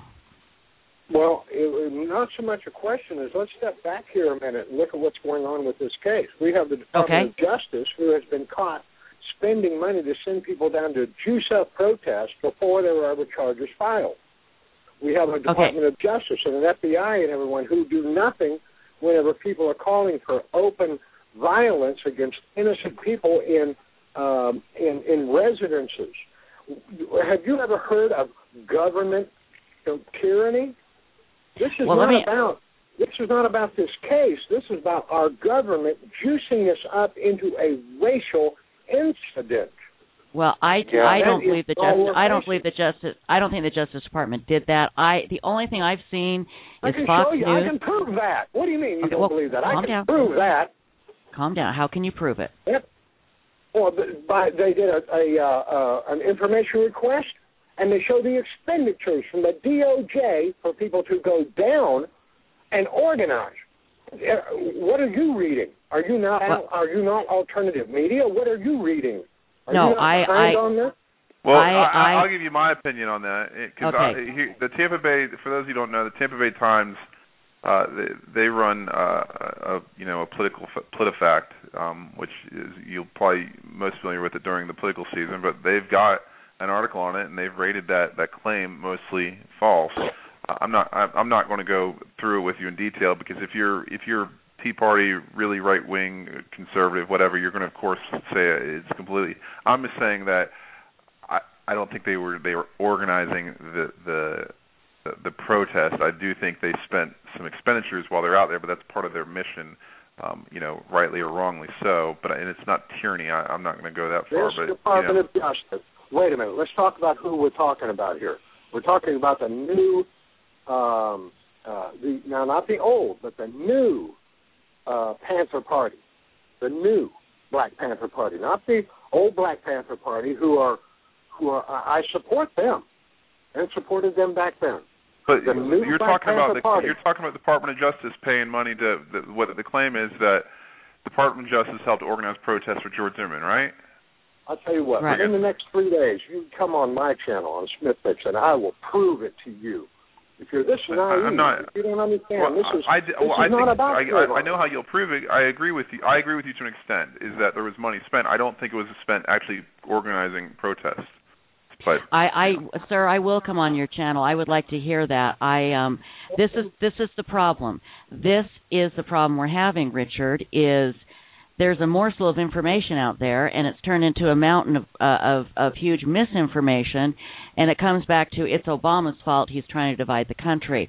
Well, it, not so much a question as let's step back here a minute and look at what's going on with this case. We have the Department okay. of Justice who has been caught spending money to send people down to juice up protests before there were ever charges filed. We have a Department okay. of Justice and an F B I and everyone who do nothing whenever people are calling for open violence against innocent people in um, in, in residences. Have you ever heard of government tyranny? This is well, not me... about this is not about this case. This is about our government juicing us up into a racial incident. Well, I, yeah, I don't believe the justice. I don't believe the justice. I don't think the Justice Department did that. I the only thing I've seen I is can Fox show you. News. I can prove that. What do you mean you okay, don't well, believe that? I can down. prove that. Calm down. How can you prove it? Yep. Well, by, they did a, a uh, uh, an information request, and they show the expenditures from the D O J for people to go down and organize. What are you reading? Are you not? Well, are you not alternative media? What are you reading? Are no, you not I. I on this? Well, I, I, I, I'll give you my opinion on that because okay. the Tampa Bay. For those who don't know, the Tampa Bay Times, uh, they, they run uh, a you know a political PolitiFact, um, which is you'll probably most familiar with it during the political season. But they've got an article on it, and they've rated that that claim mostly false. I'm not. I'm not going to go through it with you in detail because if you're if you're Tea Party, really right wing, conservative, whatever, you're going to of course say it's completely. I'm just saying that I I don't think they were they were organizing the the the, the protest. I do think they spent some expenditures while they're out there, but that's part of their mission. Um, you know, rightly or wrongly so. But and it's not tyranny. I, I'm not going to go that far. This but Department you know. of Justice. Wait a minute. Let's talk about who we're talking about here. We're talking about the new. Um, uh, the now not the old, but the new uh, Panther Party, the new Black Panther Party, not the old Black Panther Party, who are who are I support them and supported them back then. But the new you're Black talking Panther about the Party. you're talking about the Department of Justice paying money to the, what the claim is that the Department of Justice helped organize protests for George Zimmerman, right? I'll tell you what. Right. Within the next three days, you come on my channel on Smith Mix, and I will prove it to you. If you're this naive, I'm not, if you don't understand, well, this is, I, this well, is I not think, about I, I, I know how you'll prove it. I agree with you. I agree with you to an extent. Is that there was money spent? I don't think it was spent actually organizing protests. But I, I, sir, I will come on your channel. I would like to hear that. I, um, this is this is the problem. This is the problem we're having, Richard. Is there's a morsel of information out there, and it's turned into a mountain of, uh, of of huge misinformation, and it comes back to it's Obama's fault. He's trying to divide the country.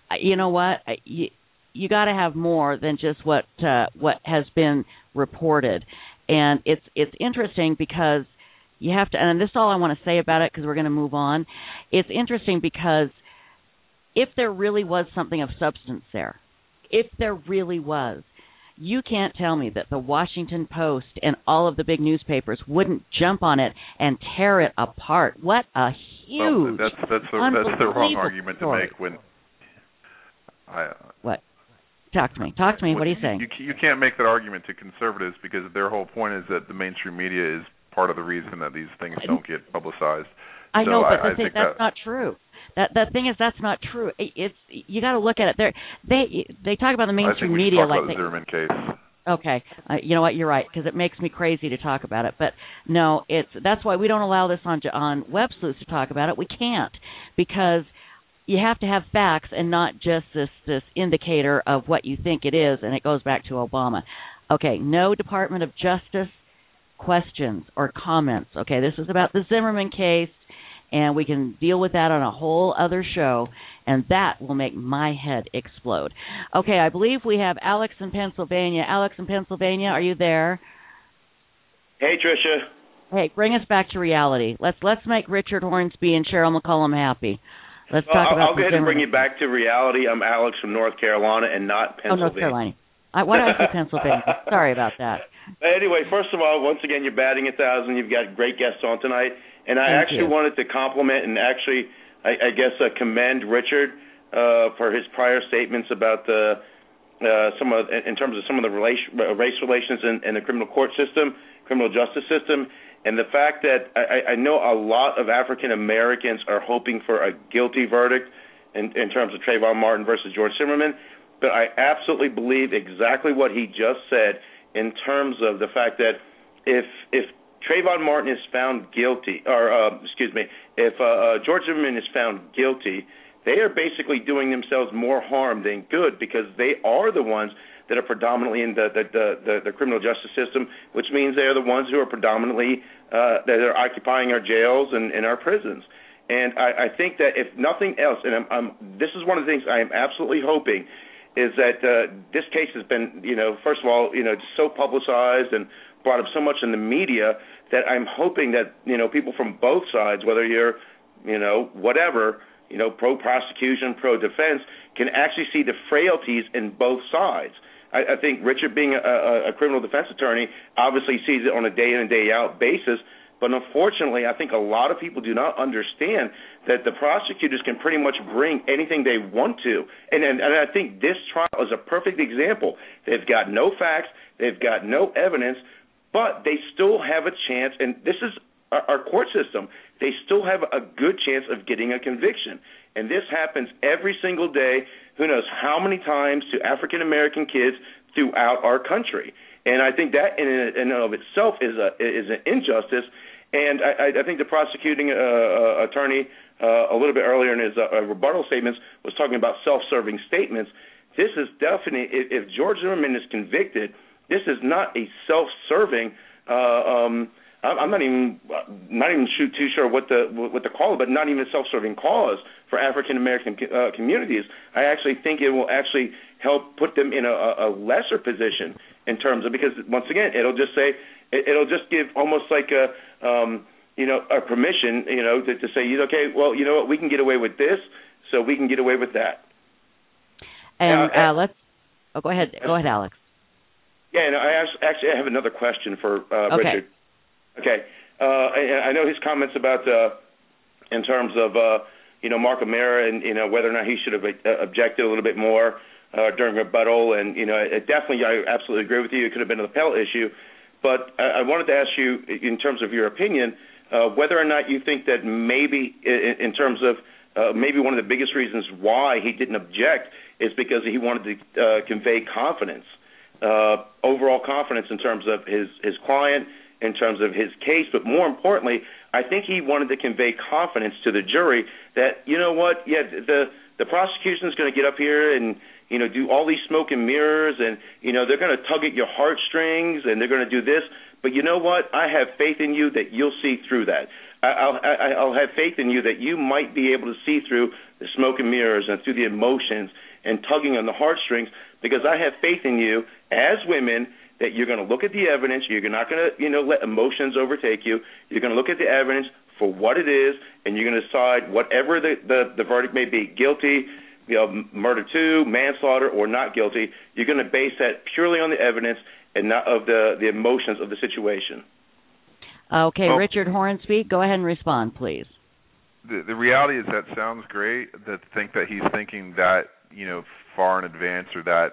you know what? You, you got to have more than just what uh, what has been reported. And it's it's interesting because you have to, and this is all I want to say about it because we're going to move on. It's interesting because if there really was something of substance there, if there really was, you can't tell me that the Washington Post and all of the big newspapers wouldn't jump on it and tear it apart. What a huge, well, that's that's the, that's the wrong argument story. to make when. I, what? Talk to me. Talk to me. What are you saying? You, you can't make that argument to conservatives because their whole point is that the mainstream media is part of the reason that these things don't get publicized. I so know, but I, the I thing, think that's that, not true. That that thing is that's not true. It, it's you got to look at it. They they they talk about the mainstream I think we media should talk like about the Zimmerman case. Okay, uh, you know what? You're right because it makes me crazy to talk about it. But no, it's that's why we don't allow this on on Web Sleuths to talk about it. We can't because you have to have facts and not just this this indicator of what you think it is, and it goes back to Obama. Okay, no Department of Justice questions or comments. Okay, this is about the Zimmerman case, and we can deal with that on a whole other show, and that will make my head explode. Okay, I believe we have Alex in Pennsylvania. Alex in Pennsylvania, are you there? Hey, Tricia. Hey, bring us back to reality. Let's let's make Richard Hornsby and Cheryl McCollum happy. Let's well, talk I'll, about I'll go ahead and bring you back to reality. I'm Alex from North Carolina and not Pennsylvania. Oh, North Carolina. I, why did I say Pennsylvania? Sorry about that. But anyway, first of all, once again, you're batting a thousand. You've got great guests on tonight. And I Thank actually you. wanted to compliment and actually, I, I guess, uh, commend Richard uh, for his prior statements about the uh, some of, in terms of some of the relation, race relations in, in the criminal court system, criminal justice system, and the fact that I, I know a lot of African Americans are hoping for a guilty verdict in, in terms of Trayvon Martin versus George Zimmerman, but I absolutely believe exactly what he just said in terms of the fact that if if Trayvon Martin is found guilty, or uh, excuse me, if uh, uh, George Zimmerman is found guilty, they are basically doing themselves more harm than good because they are the ones that are predominantly in the the, the, the, the criminal justice system, which means they are the ones who are predominantly uh, that are occupying our jails and, and our prisons. And I, I think that if nothing else, and I'm, I'm, this is one of the things I am absolutely hoping, is that uh, this case has been, you know, first of all, you know, so publicized and brought up so much in the media that I'm hoping that, you know, people from both sides, whether you're, you know, whatever, you know, pro-prosecution, pro-defense, can actually see the frailties in both sides. I, I think Richard, being a, a, a criminal defense attorney, obviously sees it on a day-in and day-out basis, but unfortunately, I think a lot of people do not understand that the prosecutors can pretty much bring anything they want to. And, and, and I think this trial is a perfect example. They've got no facts, they've got no evidence, but they still have a chance, and this is our, our court system, they still have a good chance of getting a conviction. And this happens every single day, who knows how many times, to African-American kids throughout our country. And I think that in and of itself is a is an injustice. And I, I think the prosecuting uh, uh, attorney uh, a little bit earlier in his uh, rebuttal statements was talking about self-serving statements. This is definitely, if, if George Zimmerman is convicted, this is not a self-serving. Uh, um, I'm not even not even too sure what the what to call it, but not even a self-serving cause for African American uh, communities. I actually think it will actually help put them in a, a lesser position in terms of, because once again, it'll just say it, it'll just give almost like a um, you know a permission, you know, to, to say, okay, well, you know what, we can get away with this, so we can get away with that. And uh, uh, let's oh, go ahead, go ahead, Alex. Yeah, and I actually I have another question for uh, okay. Richard. Okay, uh, I, I know his comments about uh, in terms of uh, you know Mark O'Mara and you know whether or not he should have uh, objected a little bit more uh, during rebuttal, and you know it definitely I absolutely agree with you. It could have been an appellate issue, but I, I wanted to ask you in terms of your opinion uh, whether or not you think that maybe in, in terms of uh, maybe one of the biggest reasons why he didn't object is because he wanted to uh, convey confidence, uh, overall confidence in terms of his his client, in terms of his case, but more importantly, I think he wanted to convey confidence to the jury that, you know what, yeah, the the prosecution is going to get up here and, you know, do all these smoke and mirrors, and, you know, they're going to tug at your heartstrings, and they're going to do this, But you know what? I have faith in you that you'll see through that. I'll, I'll have faith in you that you might be able to see through the smoke and mirrors and through the emotions and tugging on the heartstrings, because I have faith in you as women that you're going to look at the evidence. You're not going to, you know, let emotions overtake you. You're going to look at the evidence for what it is, and you're going to decide whatever the, the, the verdict may be, guilty, you know, murder two, manslaughter, or not guilty. You're going to base that purely on the evidence and not of the, the emotions of the situation. Okay, well, Richard Hornsby, go ahead and respond, please. The, the reality is that sounds great, that think that he's thinking that, you know, far in advance or that,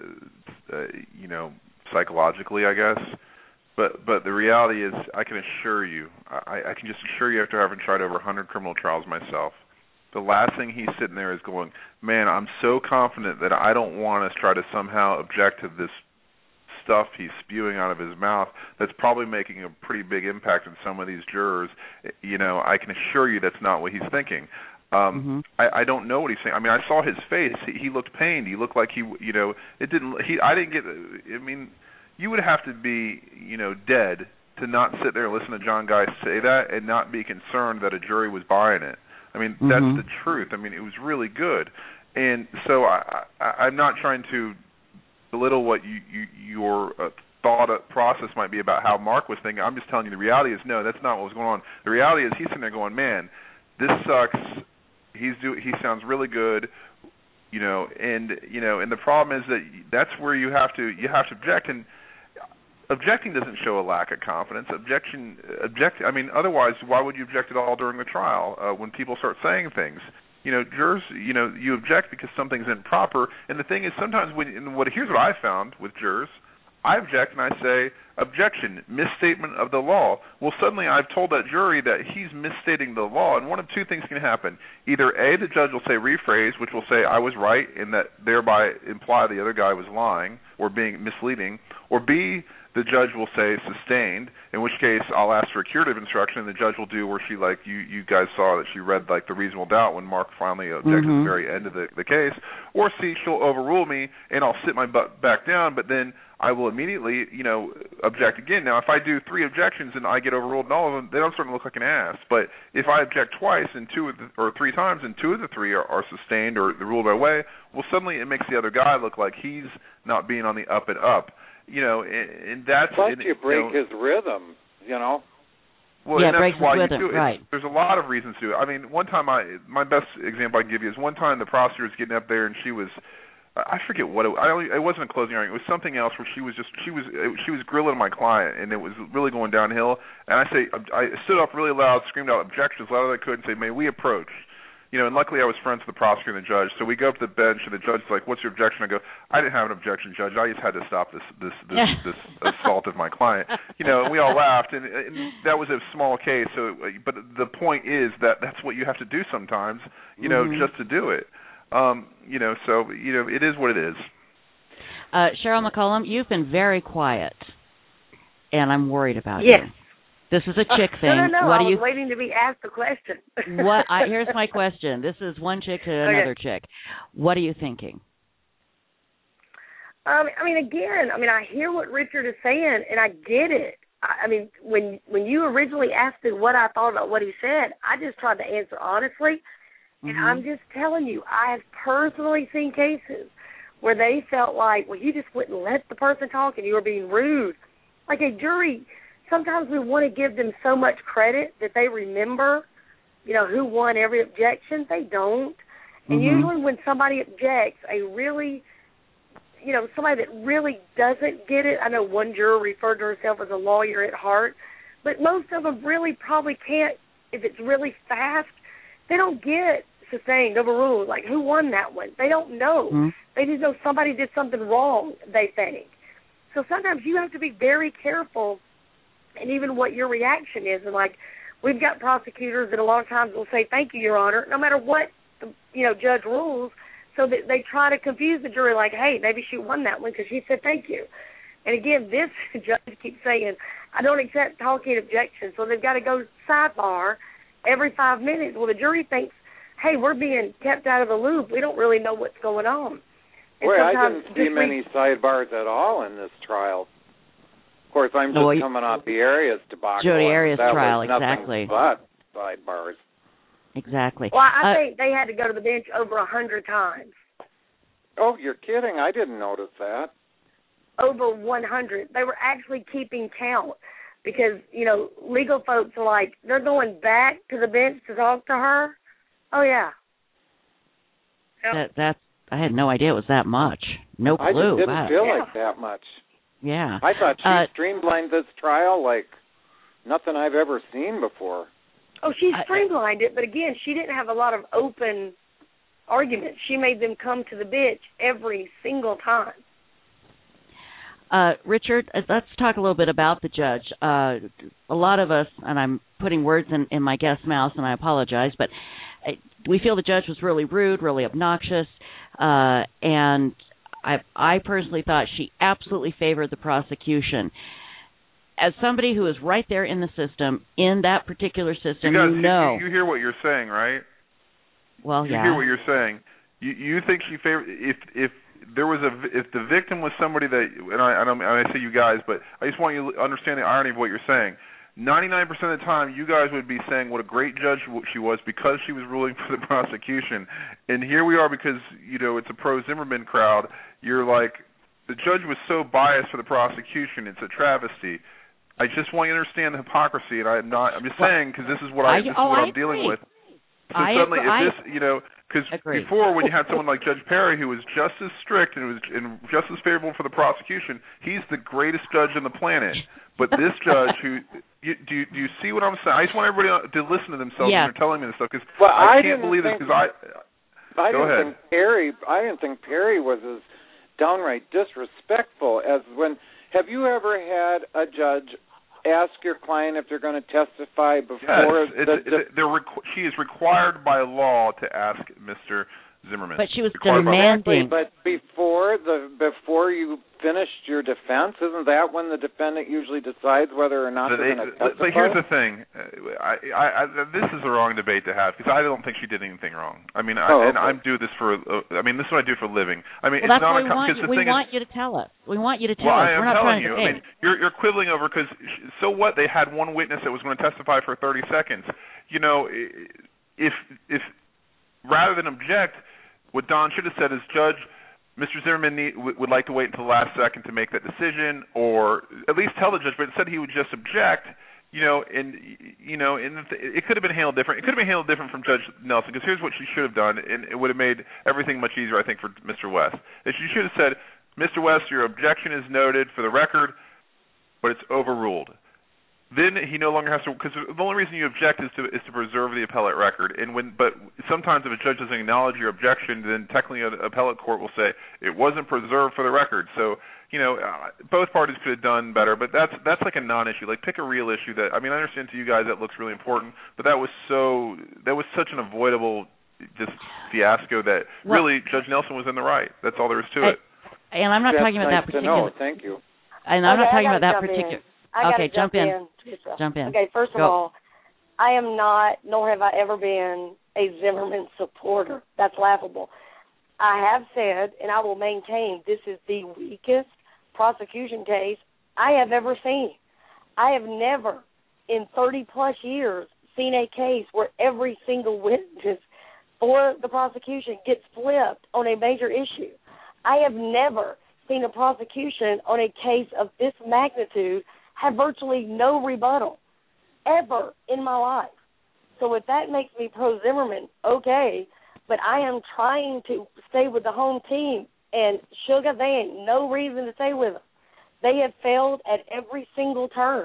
uh, uh, you know, psychologically, I guess. But but the reality is, I can assure you, I, I can just assure you after having tried over one hundred criminal trials myself, the last thing he's sitting there is going, man, I'm so confident that I don't want to try to somehow object to this stuff he's spewing out of his mouth that's probably making a pretty big impact on some of these jurors. You know, I can assure you that's not what he's thinking. Um, mm-hmm. I, I don't know what he's saying. I mean, I saw his face. He, he looked pained. He looked like he, you know, it didn't. He, I didn't get. I mean, you would have to be, you know, dead to not sit there and listen to John Guy say that and not be concerned that a jury was buying it. I mean, mm-hmm. that's the truth. I mean, it was really good, and so I, I, I'm not trying to belittle what you, you your uh, thought process might be about how Mark was thinking. I'm just telling you the reality is no, that's not what was going on. The reality is he's sitting there going, man, this sucks. He's do he sounds really good, you know, and you know, and the problem is that that's where you have to you have to object, and objecting doesn't show a lack of confidence. Objection, object. I mean, otherwise, why would you object at all during the trial uh, when people start saying things? You know, jurors, you know, you object because something's improper. And the thing is, sometimes when, and what here's what I found with jurors, I object and I say, objection, misstatement of the law. Well, suddenly I've told that jury that he's misstating the law, and one of two things can happen. Either A, the judge will say rephrase, which will say I was right, and that thereby imply the other guy was lying or being misleading, or B, the judge will say sustained, in which case I'll ask for a curative instruction, and the judge will do where she, like, you, you guys saw that she read, like, the reasonable doubt when Mark finally objected mm-hmm. at the very end of the, the case, or C, she'll overrule me, and I'll sit my butt back down, but then I will immediately, you know, object again. Now, if I do three objections and I get overruled in all of them, they don't start to look like an ass. But if I object twice and two of the, or three times and two of the three are, are sustained or ruled my way, well, suddenly it makes the other guy look like he's not being on the up and up. You know, and, and that's... Plus and, you break you know, his rhythm, you know. Well, yeah, and that's breaks why his you rhythm, do it. right. There's a lot of reasons to. I mean, one time, I my best example I can give you is one time the prosecutor was getting up there and she was... I forget what it, I only, it wasn't a closing argument. It was something else where she was just she was she was grilling my client, and it was really going downhill. And I say I stood up really loud, screamed out objections as loud as I could, and say, "May we approach?" You know, and luckily I was friends with the prosecutor and the judge, so we go up to the bench, and the judge's like, "What's your objection?" I go, "I didn't have an objection, Judge. I just had to stop this this this, this assault of my client." You know, and we all laughed, and, and that was a small case. So, but the point is that that's what you have to do sometimes. You know, mm-hmm. just to do it. Um, you know, so, you know, it is what it is. Uh, Cheryl McCollum, you've been very quiet, and I'm worried about yes. you. This is a chick uh, thing. No, no, no. what I do was you... waiting to be asked the question. what? I, here's my question. This is one chick to another okay. chick. What are you thinking? Um, I mean, again, I mean, I hear what Richard is saying, and I get it. I, I mean, when when you originally asked me what I thought about what he said, I just tried to answer honestly. And mm-hmm. I'm just telling you, I have personally seen cases where they felt like, well, you just wouldn't let the person talk and you were being rude. Like a jury, sometimes we want to give them so much credit that they remember, you know, who won every objection. They don't. And mm-hmm. usually when somebody objects, a really, you know, somebody that really doesn't get it, I know one juror referred to herself as a lawyer at heart, but most of them really probably can't, if it's really fast, they don't get sustained, overruled, like who won that one? They don't know. Mm-hmm. They just know somebody did something wrong, they think. So sometimes you have to be very careful and even what your reaction is. And like we've got prosecutors that a lot of times will say, thank you, Your Honor, no matter what the you know judge rules, so that they try to confuse the jury like, hey, maybe she won that one because she said thank you. And again, this judge keeps saying, I don't accept talking objections, so they've got to go sidebar every five minutes. Well, the jury thinks, hey, we're being kept out of the loop. We don't really know what's going on. Boy, I didn't see many sidebars at all in this trial. Of course, I'm just well, you, coming off the Arias debacle. Jodi Arias that trial, was exactly. But sidebars. Exactly. Well, I uh, think they had to go to the bench over a hundred times. Oh, you're kidding. I didn't notice that. Over one hundred. They were actually keeping count because, you know, legal folks are like, they're going back to the bench to talk to her. Oh, yeah. Yep. That, that's, I had no idea it was that much. No clue. I just didn't wow. feel Yeah. like that much. Yeah. I thought she uh, streamlined this trial like nothing I've ever seen before. Oh, she I- streamlined it, but again, she didn't have a lot of open arguments. She made them come to the bench every single time. Uh, Richard, uh, let's talk a little bit about the judge. Uh, a lot of us, and I'm putting words in, in my guest's mouth, and I apologize, but uh, we feel the judge was really rude, really obnoxious, uh, and I, I personally thought she absolutely favored the prosecution. As somebody who is right there in the system, in that particular system, you, guys, you know. You, you hear what you're saying, right? Well, you yeah. hear what you're saying. You you think she favored if if there was a if the victim was somebody that, and I I, don't, I say you guys, but I just want you to understand the irony of what you're saying. ninety-nine percent of the time, you guys would be saying what a great judge she was because she was ruling for the prosecution, and here we are because you know it's a pro-Zimmerman crowd. You're like, the judge was so biased for the prosecution, it's a travesty. I just want you to understand the hypocrisy, and I'm not. I'm just well, saying because this is what I, I this is oh, what I I'm agree. dealing with. So I suddenly, agree. if this, you know, because before when you had someone like Judge Perry who was just as strict and was and just as favorable for the prosecution, he's the greatest judge on the planet. But this judge, who you, do you, do you see what I'm saying? I just want everybody to listen to themselves yeah. when they're telling me this stuff because well, I, I can't believe this because I. I go didn't ahead. think Perry. I didn't think Perry was as downright disrespectful as when. Have you ever had a judge ask your client if they're going to testify before yes, the, it's, it's, they're requ- she is required by law to ask Mister Zimmerman. But she was required demanding. But before the before you finished your defense, isn't that when the defendant usually decides whether or not the, they're going to testify? But here's the thing: I, I, I, this is the wrong debate to have because I don't think she did anything wrong. I mean, oh, I, and okay. I'm do this for. Uh, I mean, this is what I do for a living. I mean, well, it's that's not why we a, want you. the We thing want is, you to tell us. We want you to tell well, us. I We're am not telling trying you. to I mean, you're, you're quibbling over because so what? They had one witness that was going to testify for thirty seconds. You know, if if rather than object, what Don should have said is, Judge, Mister Zimmerman need, would like to wait until the last second to make that decision, or at least tell the judge. But instead, he would just object. You know, and you know, and it could have been handled different. It could have been handled different from Judge Nelson because here's what she should have done, and it would have made everything much easier, I think, for Mister West. Is she should have said, Mister West, your objection is noted for the record, but it's overruled. Then he no longer has to, because the only reason you object is to is to preserve the appellate record. And when, but sometimes if a judge doesn't acknowledge your objection, then technically an appellate court will say it wasn't preserved for the record. So you know, uh, both parties could have done better. But that's that's like a non-issue. Like pick a real issue that I mean, I understand to you guys that looks really important, but that was so that was such an avoidable just fiasco that well, really Judge Nelson was in the right. That's all there is to I, it. And I'm not that's talking about nice that particular. To know. Thank you. And I'm okay, not talking about that jump particular. In. I okay, jump, jump in. in. Jump in. Okay, first of Go. all, I am not, nor have I ever been, a Zimmerman supporter. That's laughable. I have said, and I will maintain, this is the weakest prosecution case I have ever seen. I have never, in thirty-plus years, seen a case where every single witness for the prosecution gets flipped on a major issue. I have never seen a prosecution on a case of this magnitude have virtually no rebuttal ever in my life. So if that makes me pro-Zimmerman, okay, but I am trying to stay with the home team, and sugar, they ain't no reason to stay with them. They have failed at every single turn,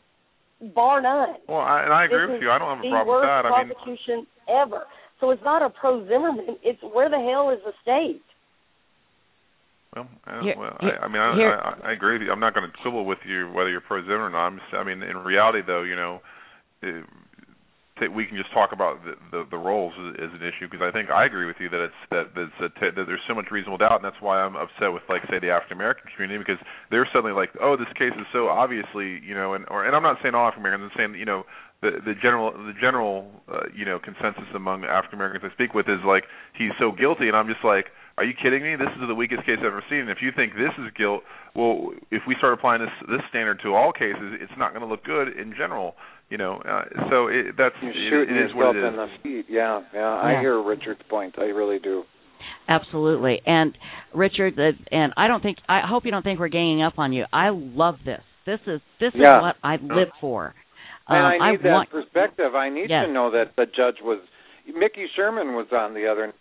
bar none. Well, I, and I agree this with you. I don't have a the problem with that. worst I mean, prosecution ever. So it's not a pro-Zimmerman. It's where the hell is the state? Well, I, Here, well, here, I, I mean, I, here. I, I agree with you. I'm not going to quibble with you whether you're pro-Zimmerman or not. I'm just, I mean, in reality, though, you know, it, we can just talk about the the, the roles as, as an issue because I think I agree with you that it's that that, it's a, that there's so much reasonable doubt, and that's why I'm upset with, like, say, the African American community because they're suddenly like, oh, this case is so obviously, you know, and or and I'm not saying all African Americans. I'm saying, you know, the the general the general uh, you know consensus among African Americans I speak with is like he's so guilty, and I'm just like, are you kidding me? This is the weakest case I've ever seen. And if you think this is guilt, well, if we start applying this this standard to all cases, it's not going to look good in general. You know, uh, so it, that's you it, shooting it is what it is. In the feet. Yeah, yeah, I yeah. hear Richard's point. I really do. Absolutely. And Richard, uh, and I don't think I hope you don't think we're ganging up on you. I love this. This is this yeah. is what I live for. And um, I need I that want, perspective. I need yes. to know that the judge was Mickey Sherman was on the other.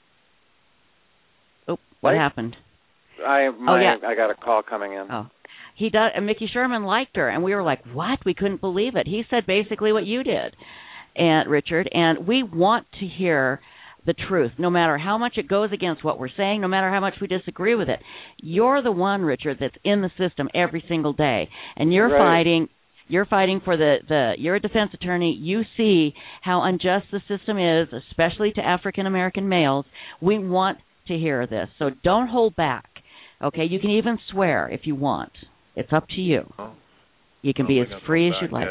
Oh, what right? happened? I my, oh, yeah. I got a call coming in. Oh. He does. And Mickey Sherman liked her, and we were like, "What?" We couldn't believe it. He said basically what you did, and Richard. And we want to hear the truth, no matter how much it goes against what we're saying, no matter how much we disagree with it. You're the one, Richard, that's in the system every single day, and you're right. fighting. You're fighting for the, the. You're a defense attorney. You see how unjust the system is, especially to African American males. We want to hear this, so don't hold back. Okay, you can even swear if you want. It's up to you. Oh. You can be as free as you'd like.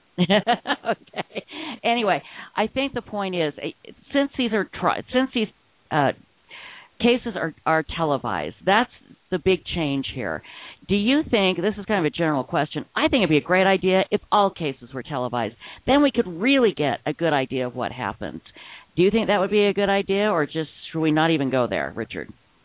Okay. Anyway, I think the point is, since these are tri- since these uh, cases are, are televised, that's the big change here. Do you think, this is kind of a general question, I think it'd be a great idea if all cases were televised. Then we could really get a good idea of what happened. Do you think that would be a good idea, or just should we not even go there, Richard?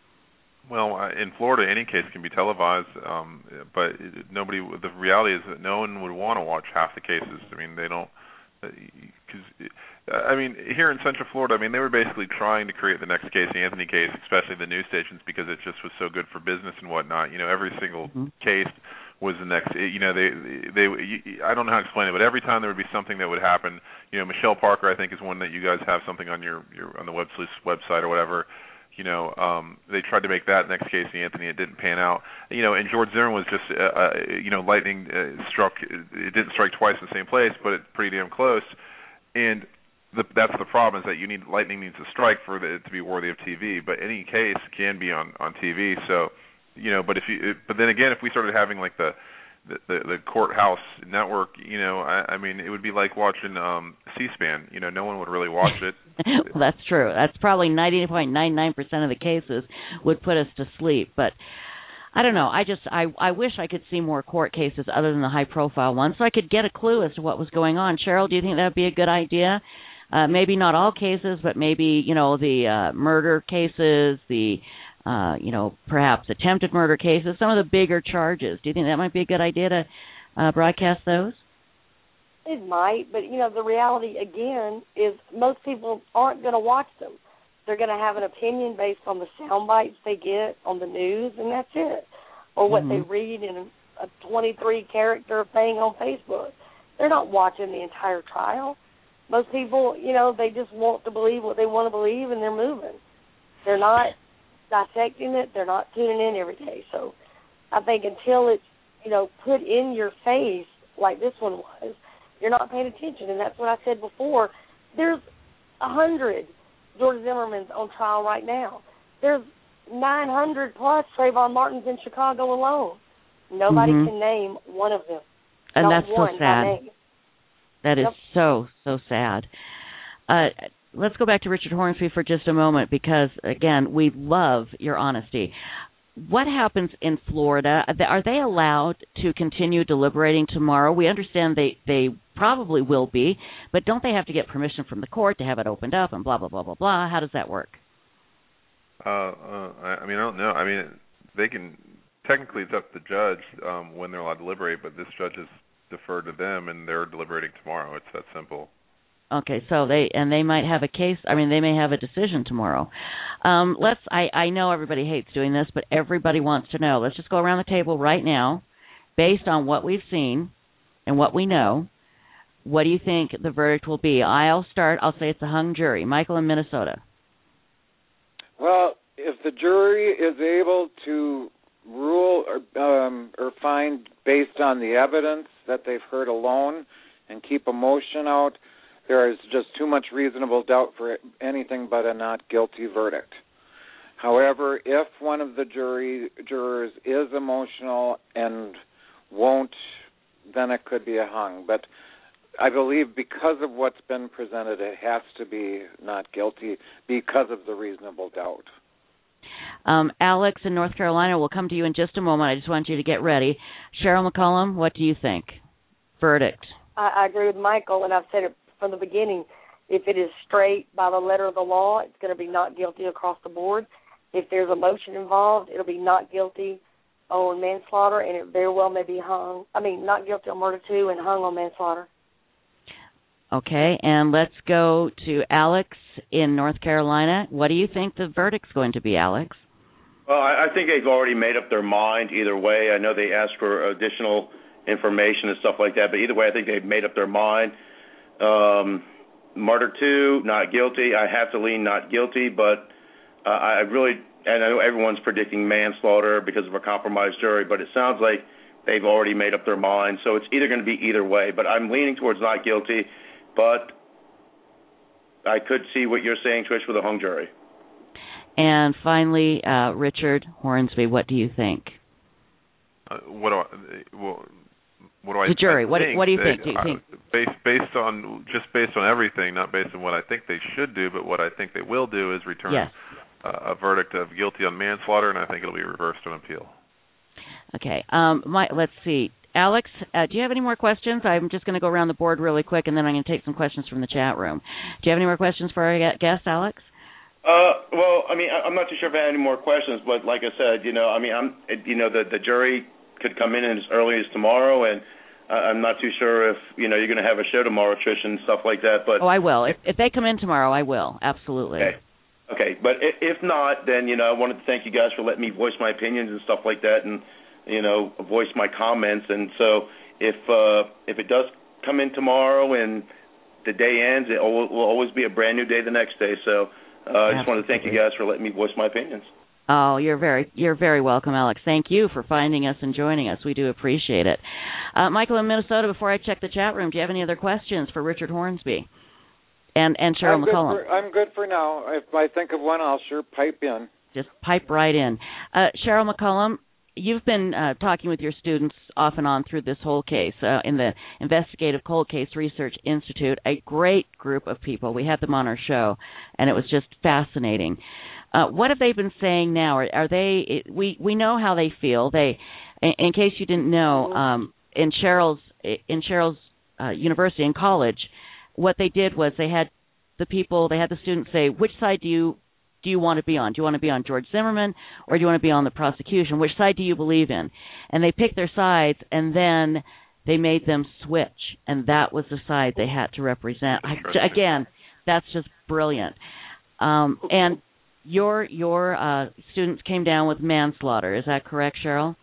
Well, in Florida, any case can be televised, um, but nobody. The reality is that no one would want to watch half the cases. I mean, they don't. Because I mean, here in Central Florida, I mean, they were basically trying to create the next Casey Anthony case, especially the news stations, because it just was so good for business and whatnot. You know, every single mm-hmm. case was the next. You know, they they. I don't know how to explain it, but every time there would be something that would happen. You know, Michelle Parker, I think, is one that you guys have something on your, your on the web website or whatever. You know, um, they tried to make that next Casey Anthony. It didn't pan out. You know, and George Zimmerman was just, uh, uh, you know, lightning uh, struck. It didn't strike twice in the same place, but it's pretty damn close. And the, that's the problem, is that you need lightning needs to strike for it to be worthy of T V. But any case can be on, on T V. So, you know, but if you, but then again, if we started having like the The, the, the courthouse network, you know, I, I mean, it would be like watching um, C-SPAN. You know, no one would really watch it. Well, that's true. That's probably ninety point nine nine percent of the cases would put us to sleep. But I don't know. I just, I, I wish I could see more court cases other than the high-profile ones, so I could get a clue as to what was going on. Cheryl, do you think that would be a good idea? Uh, maybe not all cases, but maybe, you know, the uh, murder cases, the Uh, you know, perhaps attempted murder cases, some of the bigger charges. Do you think that might be a good idea to uh, broadcast those? It might, but, you know, the reality, again, is most people aren't going to watch them. They're going to have an opinion based on the sound bites they get on the news, and that's it, or what mm-hmm. they read in a twenty-three character thing on Facebook. They're not watching the entire trial. Most people, you know, they just want to believe what they want to believe, and they're moving. They're not dissecting it, they're not tuning in every day. So I think until it's, you know, put in your face like this one was, you're not paying attention. And that's what I said before. There's a hundred George Zimmermans on trial right now. There's nine hundred plus Trayvon Martins in Chicago alone. Nobody mm-hmm. can name one of them. And not that's one so sad. That is yep. so, so sad. Uh, Let's go back to Richard Hornsby for just a moment because, again, we love your honesty. What happens in Florida? Are they allowed to continue deliberating tomorrow? We understand they, they probably will be, but don't they have to get permission from the court to have it opened up and blah, blah, blah, blah, blah? How does that work? Uh, uh, I mean, I don't know. I mean, they can – technically it's up to the judge um, when they're allowed to deliberate, but this judge is deferred to them, and they're deliberating tomorrow. It's that simple. Okay, so they and they might have a case. I mean, they may have a decision tomorrow. Um, let's. I, I know everybody hates doing this, but everybody wants to know. Let's just go around the table right now, based on what we've seen and what we know. What do you think the verdict will be? I'll start. I'll say it's a hung jury. Michael in Minnesota. Well, if the jury is able to rule or, um, or find based on the evidence that they've heard alone and keep emotion out, there is just too much reasonable doubt for anything but a not guilty verdict. However, if one of the jury jurors is emotional and won't, then it could be a hung. But I believe because of what's been presented, it has to be not guilty because of the reasonable doubt. Um, Alex in North Carolina, we'll come to you in just a moment. I just want you to get ready. Cheryl McCollum, what do you think? Verdict. I, I agree with Michael, and I've said it from the beginning. If it is straight by the letter of the law, it's going to be not guilty across the board. If there's a motion involved, it'll be not guilty on manslaughter, and it very well may be hung. I mean, not guilty on murder two and hung on manslaughter. Okay, and let's go to Alex in North Carolina. What do you think the verdict's going to be, Alex? Well, I, I think they've already made up their mind either way. I know they asked for additional information and stuff like that, but either way, I think they've made up their mind. Um, murder two, not guilty. I have to lean not guilty, but uh, I really, and I know everyone's predicting manslaughter because of a compromised jury, but it sounds like they've already made up their mind, so it's either going to be either way. But I'm leaning towards not guilty, but I could see what you're saying, Trish, with a hung jury. And finally, uh, Richard Hornsby, what do you think? Uh, what do I, well, what do I the jury? I what, think what do you they, think? Do you think? Uh, based based on just based on everything, not based on what I think they should do, but what I think they will do is return yes. uh, a verdict of guilty on manslaughter, and I think it'll be reversed on appeal. Okay. Um, my, let's see. Alex, uh, do you have any more questions? I'm just going to go around the board really quick, and then I'm going to take some questions from the chat room. Do you have any more questions for our guest, Alex? Uh, well, I mean, I'm not too sure if I have any more questions, but like I said, you know, I mean, I'm, you know, the the jury could come in as early as tomorrow, and I'm not too sure if, you know, you're going to have a show tomorrow, Trish, and stuff like that. But oh, I will. If if they come in tomorrow, I will. Absolutely. Okay. Okay, but if not, then, you know, I wanted to thank you guys for letting me voice my opinions and stuff like that, and, you know, voice my comments. And so if uh, if it does come in tomorrow and the day ends, it will always be a brand new day the next day. So uh, I just want to thank you guys for letting me voice my opinions. Oh, you're very you're very welcome, Alex. Thank you for finding us and joining us. We do appreciate it. Uh, Michael in Minnesota, before I check the chat room, do you have any other questions for Richard Hornsby and, and Cheryl I'm McCollum? Good for, I'm good for now. If I think of one, I'll sure pipe in. Just pipe right in. Uh, Cheryl McCollum, you've been uh, talking with your students off and on through this whole case uh, in the Investigative Cold Case Research Institute, a great group of people. We had them on our show, and it was just fascinating. Uh, what have they been saying now? Are, are they? We we know how they feel. They, in, in case you didn't know, um, in Cheryl's in Cheryl's uh, university and college, what they did was they had the people, they had the students say, which side do you do you want to be on? Do you want to be on George Zimmerman, or do you want to be on the prosecution? Which side do you believe in? And they picked their sides, and then they made them switch, and that was the side they had to represent. I, again, that's just brilliant. Um, and Your your uh, students came down with manslaughter. Is that correct, Cheryl?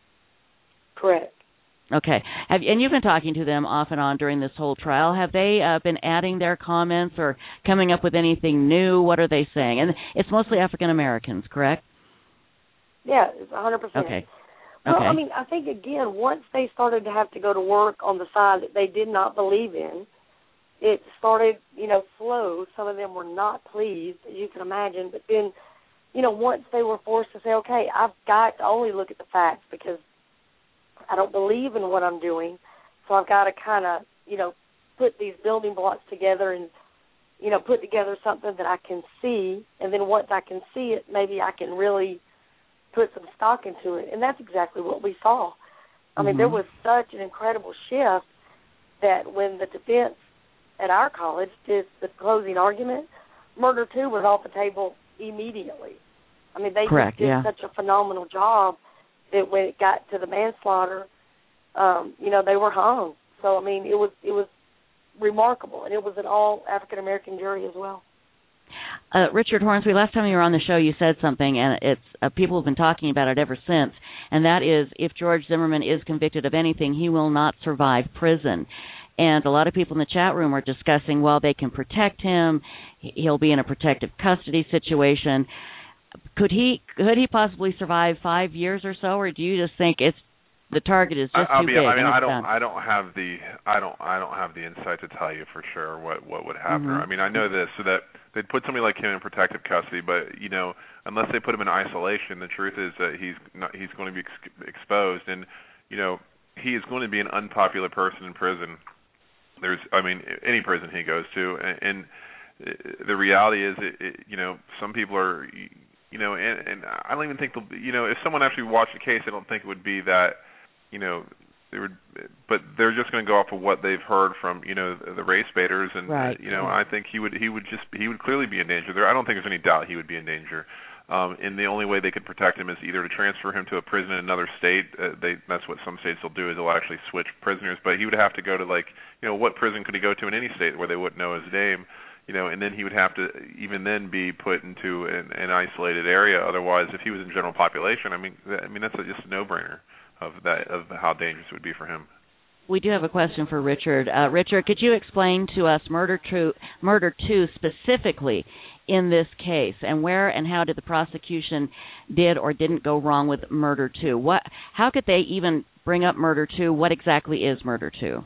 Correct. Okay. Have, and you've been talking to them off and on during this whole trial. Have they uh, been adding their comments or coming up with anything new? What are they saying? And it's mostly African Americans, correct? Yeah, it's one hundred percent. Okay. Well, okay. I mean, I think, again, once they started to have to go to work on the side that they did not believe in, it started, you know, slow. Some of them were not pleased, as you can imagine. But then, you know, once they were forced to say, okay, I've got to only look at the facts because I don't believe in what I'm doing, so I've got to kind of, you know, put these building blocks together and, you know, put together something that I can see. And then once I can see it, maybe I can really put some stock into it. And that's exactly what we saw. I mean, mm-hmm. there was such an incredible shift that when the defense at our college did the closing argument, murder two was off the table immediately. I mean, they Correct, just did yeah. such a phenomenal job that when it got to the manslaughter, um, you know, they were hung. So, I mean, it was it was remarkable, and it was an all African-American jury as well. Uh, Richard Hornsby, last time you were on the show, you said something, and it's uh, people have been talking about it ever since, and that is if George Zimmerman is convicted of anything, he will not survive prison. And a lot of people in the chat room are discussing, well, they can protect him. He'll be in a protective custody situation. Could he could he possibly survive five years or so, or do you just think it's the target is just I'll too be, big? I mean, and I it's don't, done? I don't have the, I don't, I don't have the insight to tell you for sure what what would happen. Mm-hmm. I mean, I know this, so that they'd put somebody like him in protective custody, but you know, unless they put him in isolation, the truth is that he's not, he's going to be ex- exposed, and you know, he is going to be an unpopular person in prison. There's, I mean, any prison he goes to, and, and the reality is, it, it, you know, some people are you know, and, and I don't even think they'll, you know, if someone actually watched the case, I don't think it would be that, you know, they would, but they're just going to go off of what they've heard from, you know, the, the race baiters, and right. uh, you know, I think he would, he would just, he would clearly be in danger. There, I don't think there's any doubt he would be in danger. Um, and the only way they could protect him is either to transfer him to a prison in another state. Uh, they, that's what some states will do, is they'll actually switch prisoners. But he would have to go to, like, you know, what prison could he go to in any state where they wouldn't know his name? You know, and then he would have to even then be put into an, an isolated area. Otherwise, if he was in general population, I mean, I mean that's a, just a no-brainer of that, of how dangerous it would be for him. We do have a question for Richard. Uh, Richard, could you explain to us Murder Two, Murder Two specifically in this case, and where and how did the prosecution did or didn't go wrong with Murder Two? What, how could they even bring up Murder Two? What exactly is Murder Two?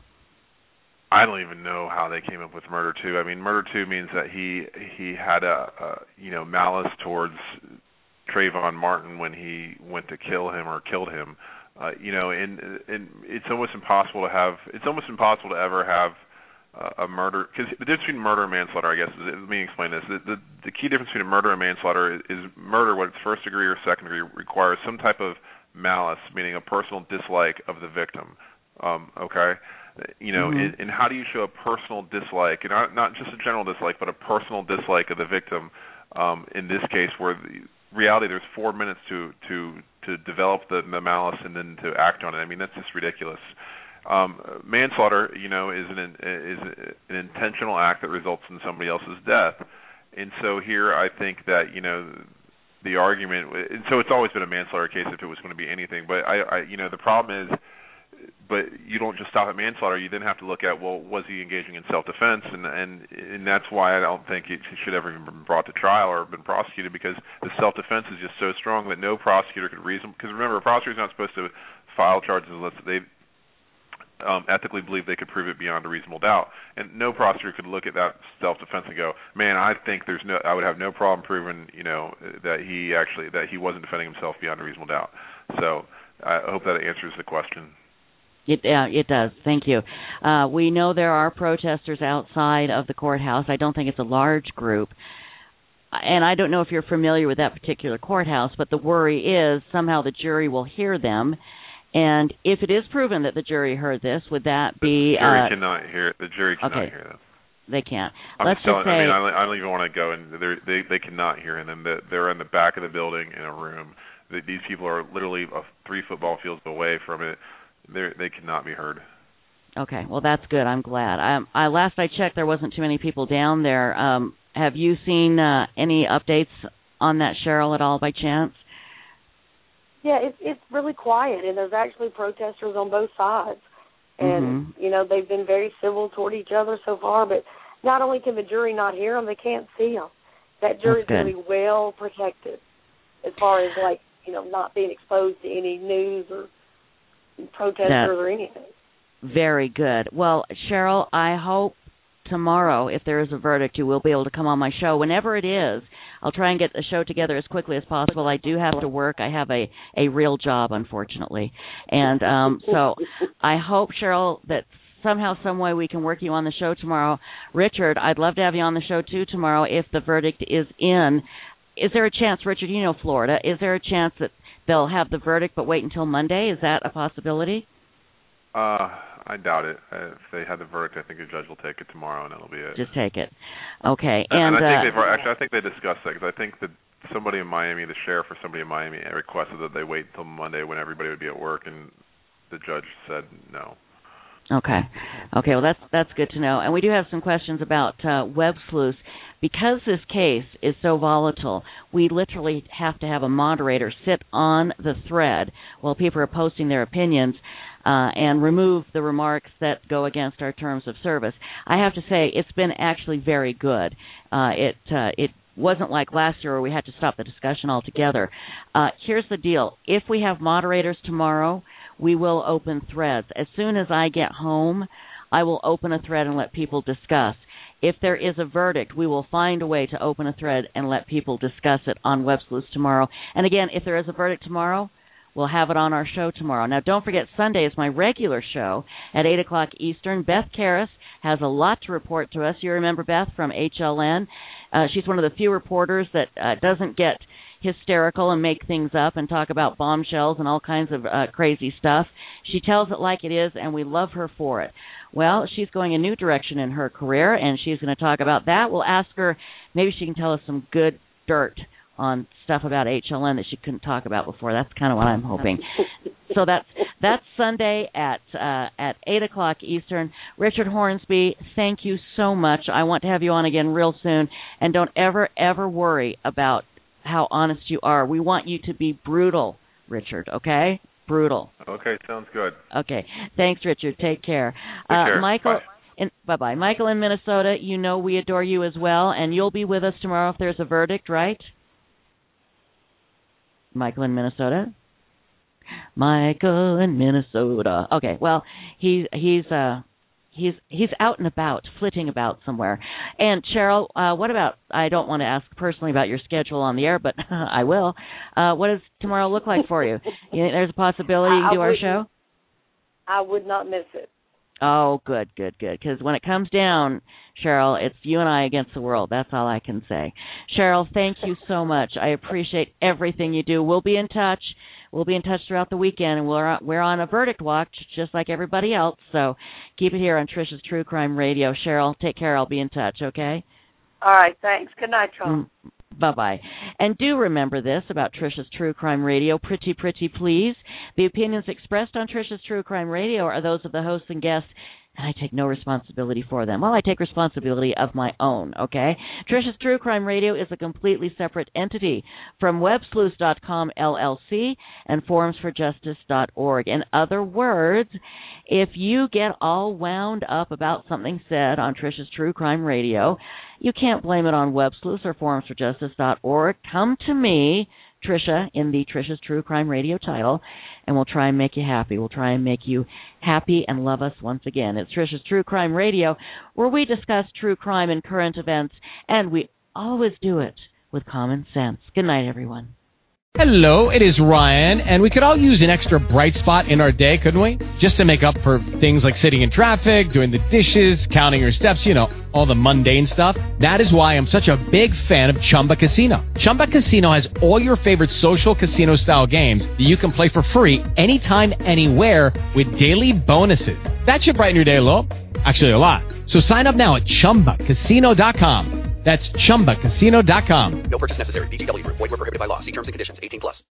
I don't even know how they came up with Murder Two. I mean, Murder Two means that he he had a, a you know malice towards Trayvon Martin when he went to kill him or killed him. Uh, you know, and and it's almost impossible to have. It's almost impossible to ever have uh, a murder, because the difference between murder and manslaughter, I guess, is, let me explain this. The, the the key difference between murder and manslaughter is, is murder, whether it's first degree or second degree, requires some type of malice, meaning a personal dislike of the victim. Um, okay. You know, mm-hmm. and, and how do you show a personal dislike, and not, not just a general dislike, but a personal dislike of the victim? Um, in this case, where the reality, there's four minutes to to to develop the, the malice and then to act on it. I mean, that's just ridiculous. Um, manslaughter, you know, is an is an intentional act that results in somebody else's death, and so here I think that you know the argument, and so it's always been a manslaughter case if it was going to be anything. But I, I you know, the problem is. But you don't just stop at manslaughter. You then have to look at, well, was he engaging in self-defense? And and and that's why I don't think it should ever have been brought to trial or been prosecuted, because the self-defense is just so strong that no prosecutor could reason. Because remember, a prosecutor's not supposed to file charges unless they um, ethically believe they could prove it beyond a reasonable doubt. And no prosecutor could look at that self-defense and go, man, I think there's no, I would have no problem proving, you know, that he actually that he wasn't defending himself beyond a reasonable doubt. So I hope that answers the question. It uh, it does. Thank you. Uh, we know there are protesters outside of the courthouse. I don't think it's a large group. And I don't know if you're familiar with that particular courthouse, but the worry is somehow the jury will hear them. And if it is proven that the jury heard this, would that be... The jury uh, cannot hear it. The jury cannot okay. hear them. They can't. I'm Let's telling, just say... I mean, I don't even want to go, and they they cannot hear them. They're in the back of the building in a room. These people are literally three football fields away from it. They they cannot be heard. Okay, well that's good. I'm glad. I, I last I checked, there wasn't too many people down there. Um, have you seen uh, any updates on that, Cheryl, at all by chance? Yeah, it's it's really quiet, and there's actually protesters on both sides, and mm-hmm. you know they've been very civil toward each other so far. But not only can the jury not hear them, they can't see them. That jury's going to be well protected as far as like you know not being exposed to any news or protesters that, or anything. Very good. Well, Cheryl, I hope tomorrow, if there is a verdict, you will be able to come on my show. Whenever it is, I'll try and get the show together as quickly as possible. I do have to work. I have a, a real job, unfortunately. And um, so I hope, Cheryl, that somehow, some way we can work you on the show tomorrow. Richard, I'd love to have you on the show, too, tomorrow if the verdict is in. Is there a chance, Richard, you know Florida, is there a chance that they'll have the verdict but wait until Monday? Is that a possibility? Uh, I doubt it. Uh, if they have the verdict, I think the judge will take it tomorrow, and that'll be it. Just take it. Okay. And, and, and I think uh, they've actually, I think they discussed that, because I think that somebody in Miami, the sheriff or somebody in Miami, requested that they wait until Monday when everybody would be at work, and the judge said no. Okay. Okay. Well, that's that's good to know. And we do have some questions about uh, web sleuths. Because this case is so volatile, we literally have to have a moderator sit on the thread while people are posting their opinions uh, and remove the remarks that go against our terms of service. I have to say, it's been actually very good. Uh, it uh, it wasn't like last year where we had to stop the discussion altogether. Uh, here's the deal. If we have moderators tomorrow, we will open threads. As soon as I get home, I will open a thread and let people discuss. If there is a verdict, we will find a way to open a thread and let people discuss it on Web Sleuths tomorrow. And again, if there is a verdict tomorrow, we'll have it on our show tomorrow. Now, don't forget, Sunday is my regular show at eight o'clock Eastern. Beth Karras has a lot to report to us. You remember Beth from H L N. Uh, she's one of the few reporters that uh, doesn't get hysterical and make things up and talk about bombshells and all kinds of uh, crazy stuff. She tells it like it is, and we love her for it. Well, she's going a new direction in her career, and she's going to talk about that. We'll ask her, maybe she can tell us some good dirt on stuff about H L N that she couldn't talk about before. That's kind of what I'm hoping. So that's that's Sunday at uh, at eight o'clock Eastern. Richard Hornsby, thank you so much. I want to have you on again real soon. And don't ever, ever worry about how honest you are. We want you to be brutal, Richard, okay? Brutal. Okay, sounds good. Okay. Thanks, Richard. Take care. Take uh, care. Michael, Bye. In, bye-bye. Michael in Minnesota, you know we adore you as well, and you'll be with us tomorrow if there's a verdict, right? Michael in Minnesota? Michael in Minnesota. Okay, well, he, he's uh, he's he's out and about, flitting about somewhere. And Cheryl, uh, what about, I don't want to ask personally about your schedule on the air, but I will. Uh, what does tomorrow look like for you? You think there's a possibility you can do our show? I would not miss it. Oh, good, good, good. Because when it comes down, Cheryl, it's you and I against the world. That's all I can say. Cheryl, thank you so much. I appreciate everything you do. We'll be in touch. We'll be in touch throughout the weekend, and we're we're on a verdict watch just like everybody else. So keep it here on Trisha's True Crime Radio. Cheryl, take care. I'll be in touch, okay? All right, thanks. Good night, Charles. Mm. Bye-bye. And do remember this about Trisha's True Crime Radio, pretty, pretty please. The opinions expressed on Trisha's True Crime Radio are those of the hosts and guests, and I take no responsibility for them. Well, I take responsibility of my own, okay? Trisha's True Crime Radio is a completely separate entity from web sleuths dot com L L C and forums for justice dot org. In other words, if you get all wound up about something said on Trisha's True Crime Radio, you can't blame it on WebSleuths or forums for justice dot org. Come to me, Trisha, in the Trisha's True Crime Radio title, and we'll try and make you happy. We'll try and make you happy and love us once again. It's Trisha's True Crime Radio, where we discuss true crime and current events, and we always do it with common sense. Good night, everyone. Hello, it is Ryan, and we could all use an extra bright spot in our day, couldn't we? Just to make up for things like sitting in traffic, doing the dishes, counting your steps, you know, all the mundane stuff. That is why I'm such a big fan of Chumba Casino. Chumba Casino has all your favorite social casino-style games that you can play for free anytime, anywhere with daily bonuses. That should brighten your day a little. Actually, a lot. So sign up now at chumba casino dot com. That's chumba casino dot com. No purchase necessary. V G W Group. Void where prohibited by law. See terms and conditions. eighteen plus.